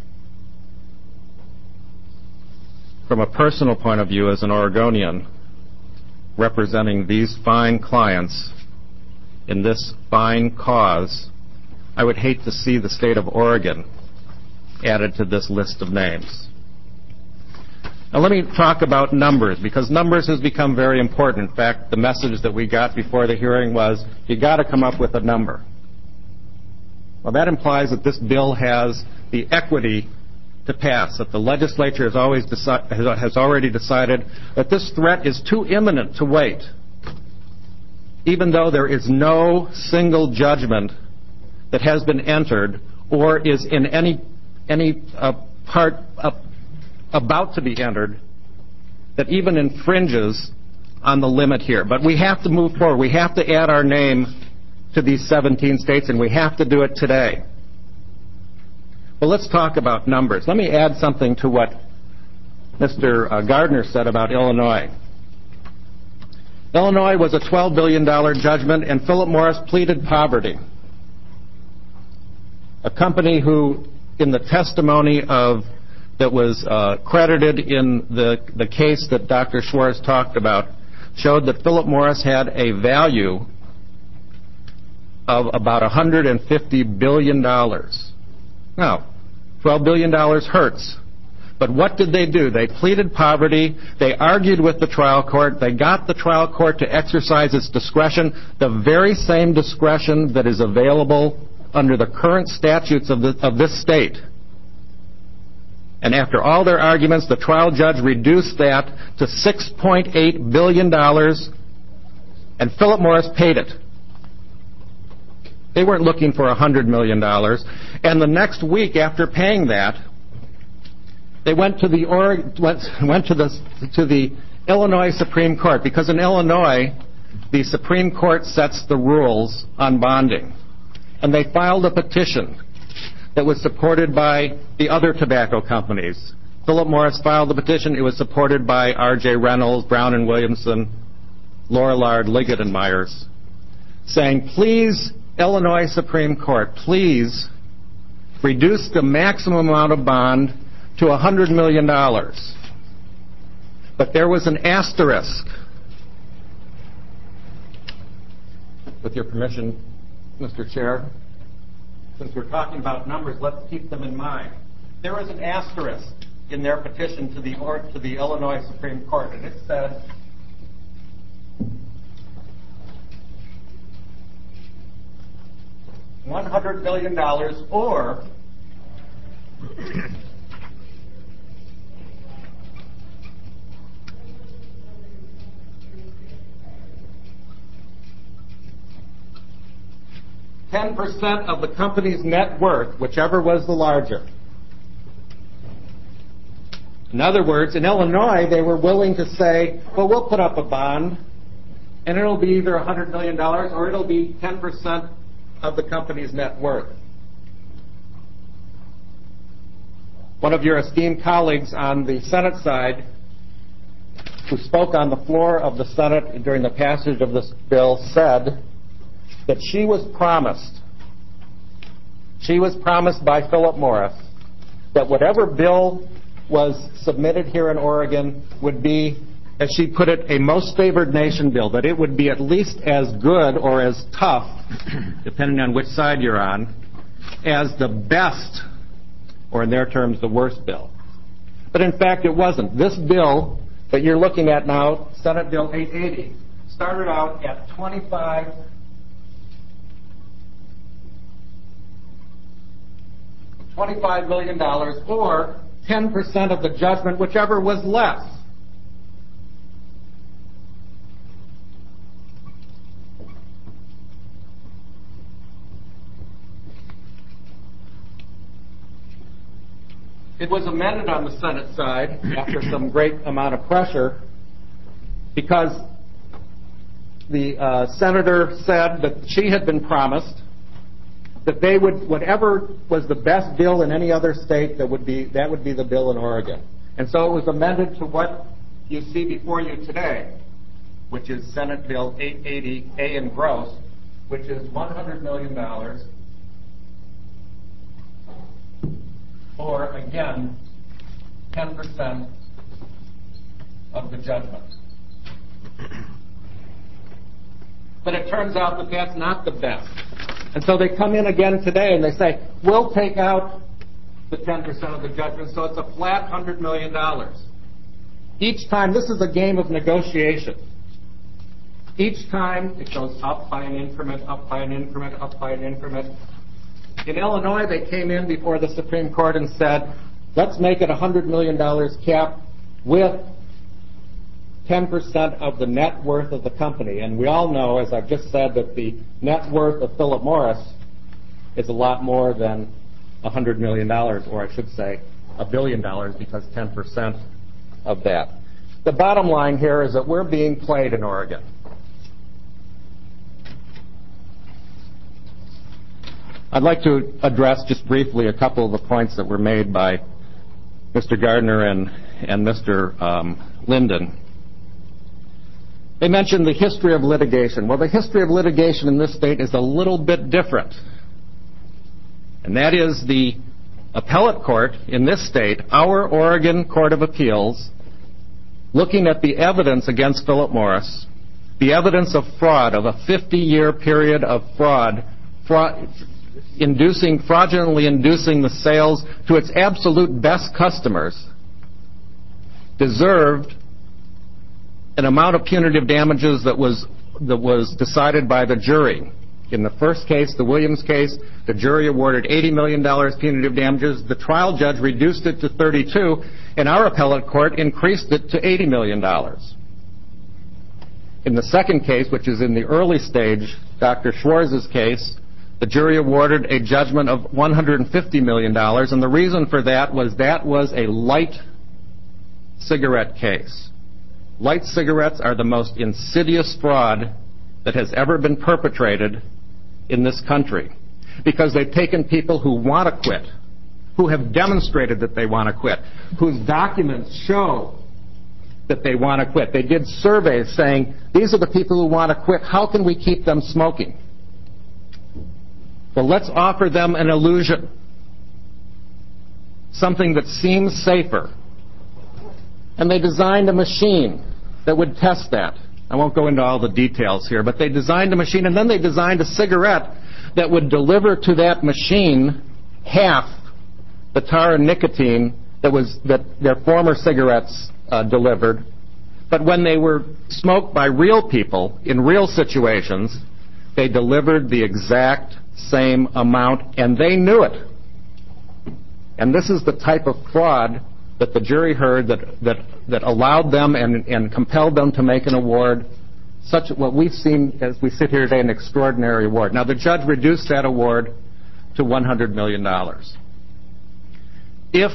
From a personal point of view, as an Oregonian, representing these fine clients in this fine cause, I would hate to see the state of Oregon added to this list of names. Now let me talk about numbers, because numbers has become very important. In fact, the message that we got before the hearing was, you got to come up with a number. Well, that implies that this bill has the equity to pass, that the legislature has already decided that this threat is too imminent to wait, even though there is no single judgment that has been entered or is in any part about to be entered that even infringes on the limit here. But we have to move forward. We have to add our name to these 17 states, and we have to do it today. Well, let's talk about numbers. Let me add something to what Mr. Gardner said about Illinois. Illinois was a $12 billion judgment, and Philip Morris pleaded poverty. A company who, in the testimony that was credited in the case that Dr. Schwarz talked about, showed that Philip Morris had a value of about $150 billion. Now, $12 billion hurts. But what did they do? They pleaded poverty. They argued with the trial court. They got the trial court to exercise its discretion, the very same discretion that is available under the current statutes of this state. And after all their arguments, the trial judge reduced that to $6.8 billion, and Philip Morris paid it. They weren't looking for $100 million. And the next week after paying that, they went to the Illinois Supreme Court, because in Illinois, the Supreme Court sets the rules on bonding. And they filed a petition that was supported by the other tobacco companies. Philip Morris filed the petition. It was supported by R.J. Reynolds, Brown and Williamson, Lorillard, Liggett and Myers, saying, please, Illinois Supreme Court, please reduce the maximum amount of bond to $100 million. But there was an asterisk. With your permission, Mr. Chair, since we're talking about numbers, let's keep them in mind. There was an asterisk in their petition to the Illinois Supreme Court, and it said, $100 million or $10% of the company's net worth, whichever was the larger. In other words, in Illinois, they were willing to say, well, we'll put up a bond, and it'll be either $100 million or it'll be 10% of the company's net worth. one of your esteemed colleagues on the Senate side who spoke on the floor of the Senate during the passage of this bill said that she was promised by Philip Morris that whatever bill was submitted here in Oregon would be, as she put it, a most favored nation bill, that it would be at least as good or as tough, depending on which side you're on, as the best, or in their terms, the worst bill. But in fact, it wasn't. This bill that you're looking at now, Senate Bill 880, started out at $25 million, or 10% of the judgment, whichever was less. It was amended on the Senate side after some great amount of pressure because the senator said that she had been promised that they would, whatever was the best bill in any other state, that would be the bill in Oregon. And so it was amended to what you see before you today, which is Senate Bill 880A in gross, which is $100 million, or again, 10% of the judgment. But it turns out that that's not the best. And so they come in again today and they say, we'll take out the 10% of the judgment, so it's a flat $100 million. Each time, this is a game of negotiation. Each time it goes up by an increment, up by an increment, up by an increment. In Illinois, they came in before the Supreme Court and said, let's make it $100 million cap with 10% of the net worth of the company. And we all know, as I've just said, that the net worth of Philip Morris is a lot more than $100 million, or I should say $1 billion, because 10% of that. The bottom line here is that we're being played in Oregon. I'd like to address just briefly a couple of the points that were made by Mr. Gardner and Mr. Linden. They mentioned the history of litigation. Well, the history of litigation in this state is a little bit different. And that is the appellate court in this state, our Oregon Court of Appeals, looking at the evidence against Philip Morris, the evidence of fraud, of a 50-year period of fraudulently inducing the sales to its absolute best customers, deserved an amount of punitive damages that was decided by the jury. In the first case, the Williams case, the jury awarded $80 million punitive damages. The trial judge reduced it to 32, and our appellate court increased it to $80 million. In the second case, which is in the early stage, Dr. Schwarz's case, the jury awarded a judgment of $150 million, and the reason for that was a light cigarette case. Light cigarettes are the most insidious fraud that has ever been perpetrated in this country, because they've taken people who want to quit, who have demonstrated that they want to quit, whose documents show that they want to quit. They did surveys saying, these are the people who want to quit. How can we keep them smoking? Well, let's offer them an illusion, something that seems safer. And they designed a machine that would test that. I won't go into all the details here, but they designed a machine, and then they designed a cigarette that would deliver to that machine half the tar and nicotine that their former cigarettes delivered. But when they were smoked by real people in real situations, they delivered the exact same amount, and they knew it. And this is the type of fraud that the jury heard that allowed them and compelled them to make an award, such what we've seen as we sit here today, an extraordinary award. Now, the judge reduced that award to $100 million. If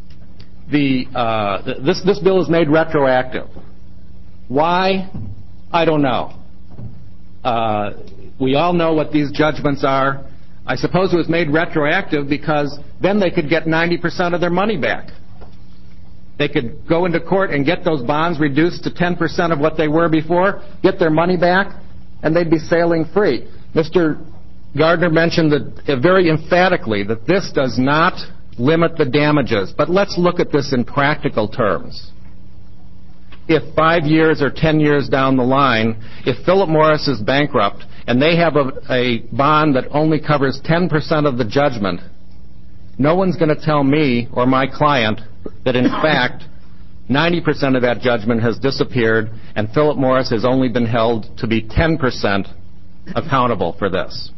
this bill is made retroactive, why? I don't know. We all know what these judgments are. I suppose it was made retroactive because then they could get 90% of their money back. They could go into court and get those bonds reduced to 10% of what they were before, get their money back, and they'd be sailing free. Mr. Gardner mentioned that very emphatically that this does not limit the damages. But let's look at this in practical terms. If 5 years or 10 years down the line, if Philip Morris is bankrupt and they have a bond that only covers 10% of the judgment, no one's going to tell me or my client that, in fact, 90% of that judgment has disappeared and Philip Morris has only been held to be 10% accountable for this.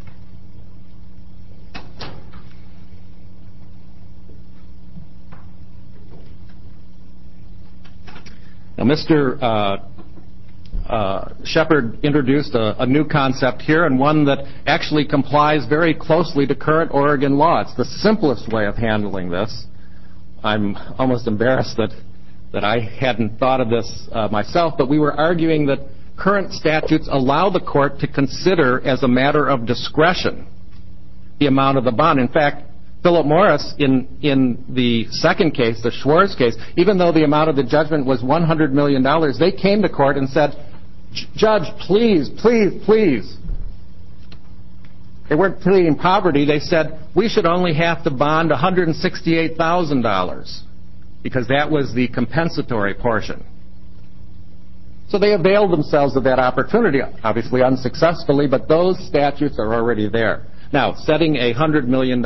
Now, Mr. Shepard introduced a new concept here, and one that actually complies very closely to current Oregon law. It's the simplest way of handling this. I'm almost embarrassed that I hadn't thought of this myself, but we were arguing that current statutes allow the court to consider as a matter of discretion the amount of the bond. In fact, Philip Morris, in the second case, the Schwartz case, even though the amount of the judgment was $100 million, they came to court and said, Judge, please, please, please. They weren't pleading poverty. They said, we should only have to bond $168,000 because that was the compensatory portion. So they availed themselves of that opportunity, obviously unsuccessfully, but those statutes are already there. Now, setting a $100 million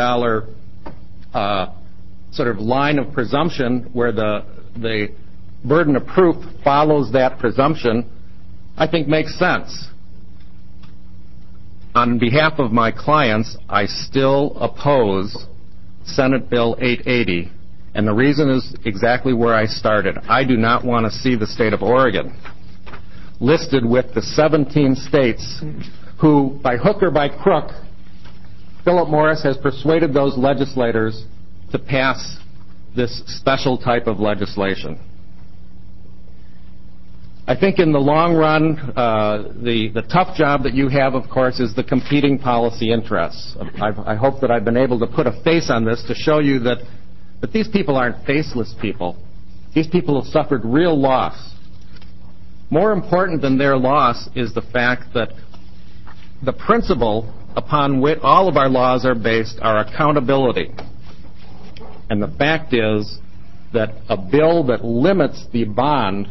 sort of line of presumption where the burden of proof follows that presumption, I think makes sense. On behalf of my clients, I still oppose Senate Bill 880, and the reason is exactly where I started. I do not want to see the state of Oregon listed with the 17 states who, by hook or by crook, Philip Morris has persuaded those legislators to pass this special type of legislation. I think in the long run, the tough job that you have, of course, is the competing policy interests. I hope that I've been able to put a face on this to show you that these people aren't faceless people. These people have suffered real loss. More important than their loss is the fact that the principle upon which all of our laws are based are accountability. And the fact is that a bill that limits the bond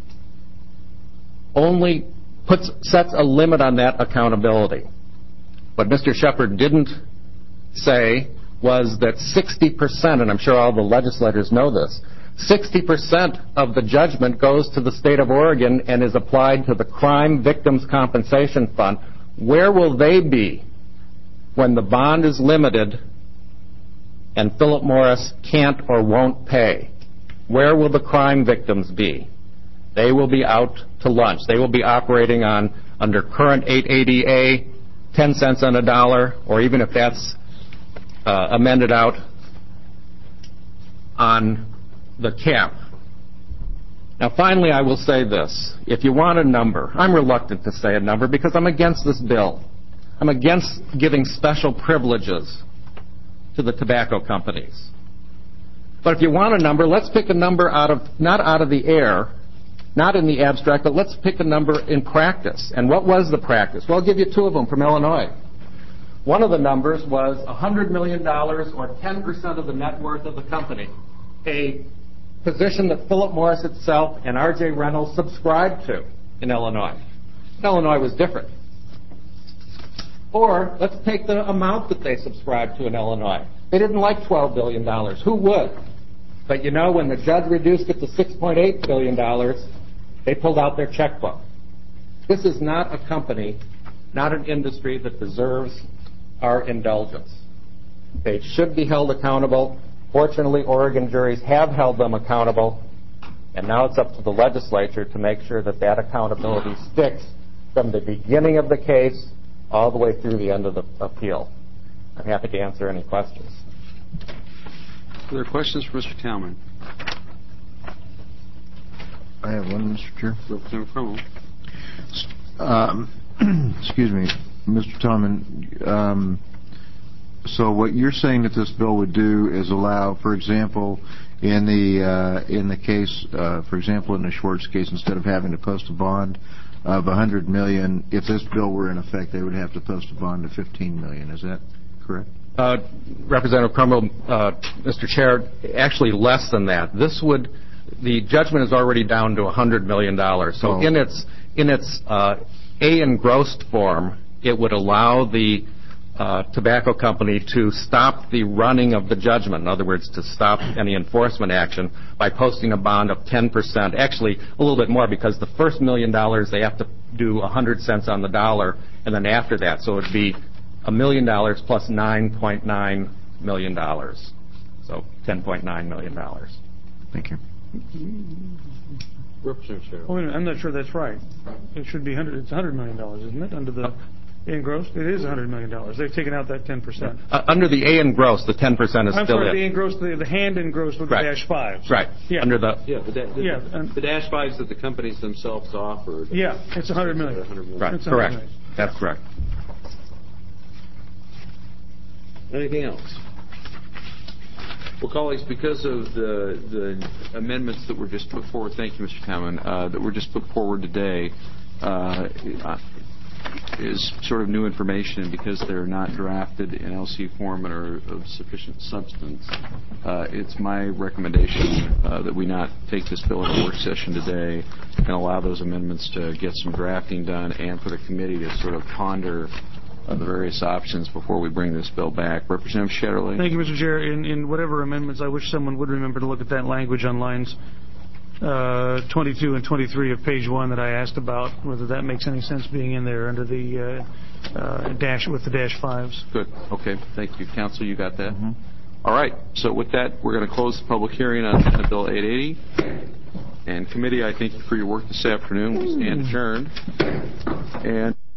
only sets a limit on that accountability. What Mr. Shepard didn't say was that 60%, and I'm sure all the legislators know this, 60% of the judgment goes to the state of Oregon and is applied to the Crime Victims Compensation Fund. Where will they be when the bond is limited and Philip Morris can't or won't pay? Where will the crime victims be? They will be out to lunch. They will be operating under current 880A, 10 cents on a dollar, or even if that's amended out, on the cap. Now, finally, I will say this. If you want a number, I'm reluctant to say a number because I'm against this bill. I'm against giving special privileges to the tobacco companies. But if you want a number, let's pick a number not out of the air, not in the abstract, but let's pick a number in practice. And what was the practice? Well, I'll give you two of them from Illinois. One of the numbers was $100 million or 10% of the net worth of the company, a position that Philip Morris itself and R.J. Reynolds subscribed to in Illinois. Illinois was different. Or let's take the amount that they subscribed to in Illinois. They didn't like $12 billion. Who would? But you know, when the judge reduced it to $6.8 billion, they pulled out their checkbook. This is not a company, not an industry that deserves our indulgence. They should be held accountable. Fortunately, Oregon juries have held them accountable, and now it's up to the legislature to make sure that that accountability sticks from the beginning of the case all the way through the end of the appeal. I'm happy to answer any questions. Are there questions for Mr. Talman? I have one, Mr. Chair. Representative Cromwell. Excuse me, Mr. Talman. So what you're saying that this bill would do is allow, for example, in the case, for example, in the Schwartz case, instead of having to post a bond of $100 million, if this bill were in effect, they would have to post a bond of $15 million. Is that correct? Representative Crumble, Mr. Chair, actually less than that. The judgment is already down to $100 million. So in its A engrossed form, it would allow the tobacco company to stop the running of the judgment. In other words, to stop any enforcement action by posting a bond of 10%. Actually, a little bit more, because the first $1 million they have to do 100 cents on the dollar, and then after that, so it would be $1 million plus $9.9 million. So $10.9 million. Thank you. Representative Cheryl. I'm not sure that's right. It should be it's $100 million, isn't it? Under the A engrossed, it is $100 million. They've taken out that 10%. Under the A engrossed, the 10% is still I'm sorry, it. the engrossed, the hand engrossed with the dash fives. Right. Yeah. Under the the dash fives that the companies themselves offer. Yeah, it's $100 million. Right. It's Correct. $100 million. That's correct. Anything else? Well, colleagues, because of the amendments that were just put forward, thank you, Mr. Cowan, that were just put forward today, is sort of new information, and because they're not drafted in LC form and are of sufficient substance, it's my recommendation that we not take this bill in a work session today and allow those amendments to get some drafting done, and for the committee to sort of ponder the various options before we bring this bill back. Representative Shetterly. Thank you, Mr. Chair. In whatever amendments, I wish someone would remember to look at that language on lines 22 and 23 of page 1 that I asked about, whether that makes any sense being in there under the dash with the dash fives. Good. Okay. Thank you. Counsel, you got that? Mm-hmm. All right. So with that, we're going to close the public hearing on Senate Bill 880. And committee, I thank you for your work this afternoon. We stand adjourned. And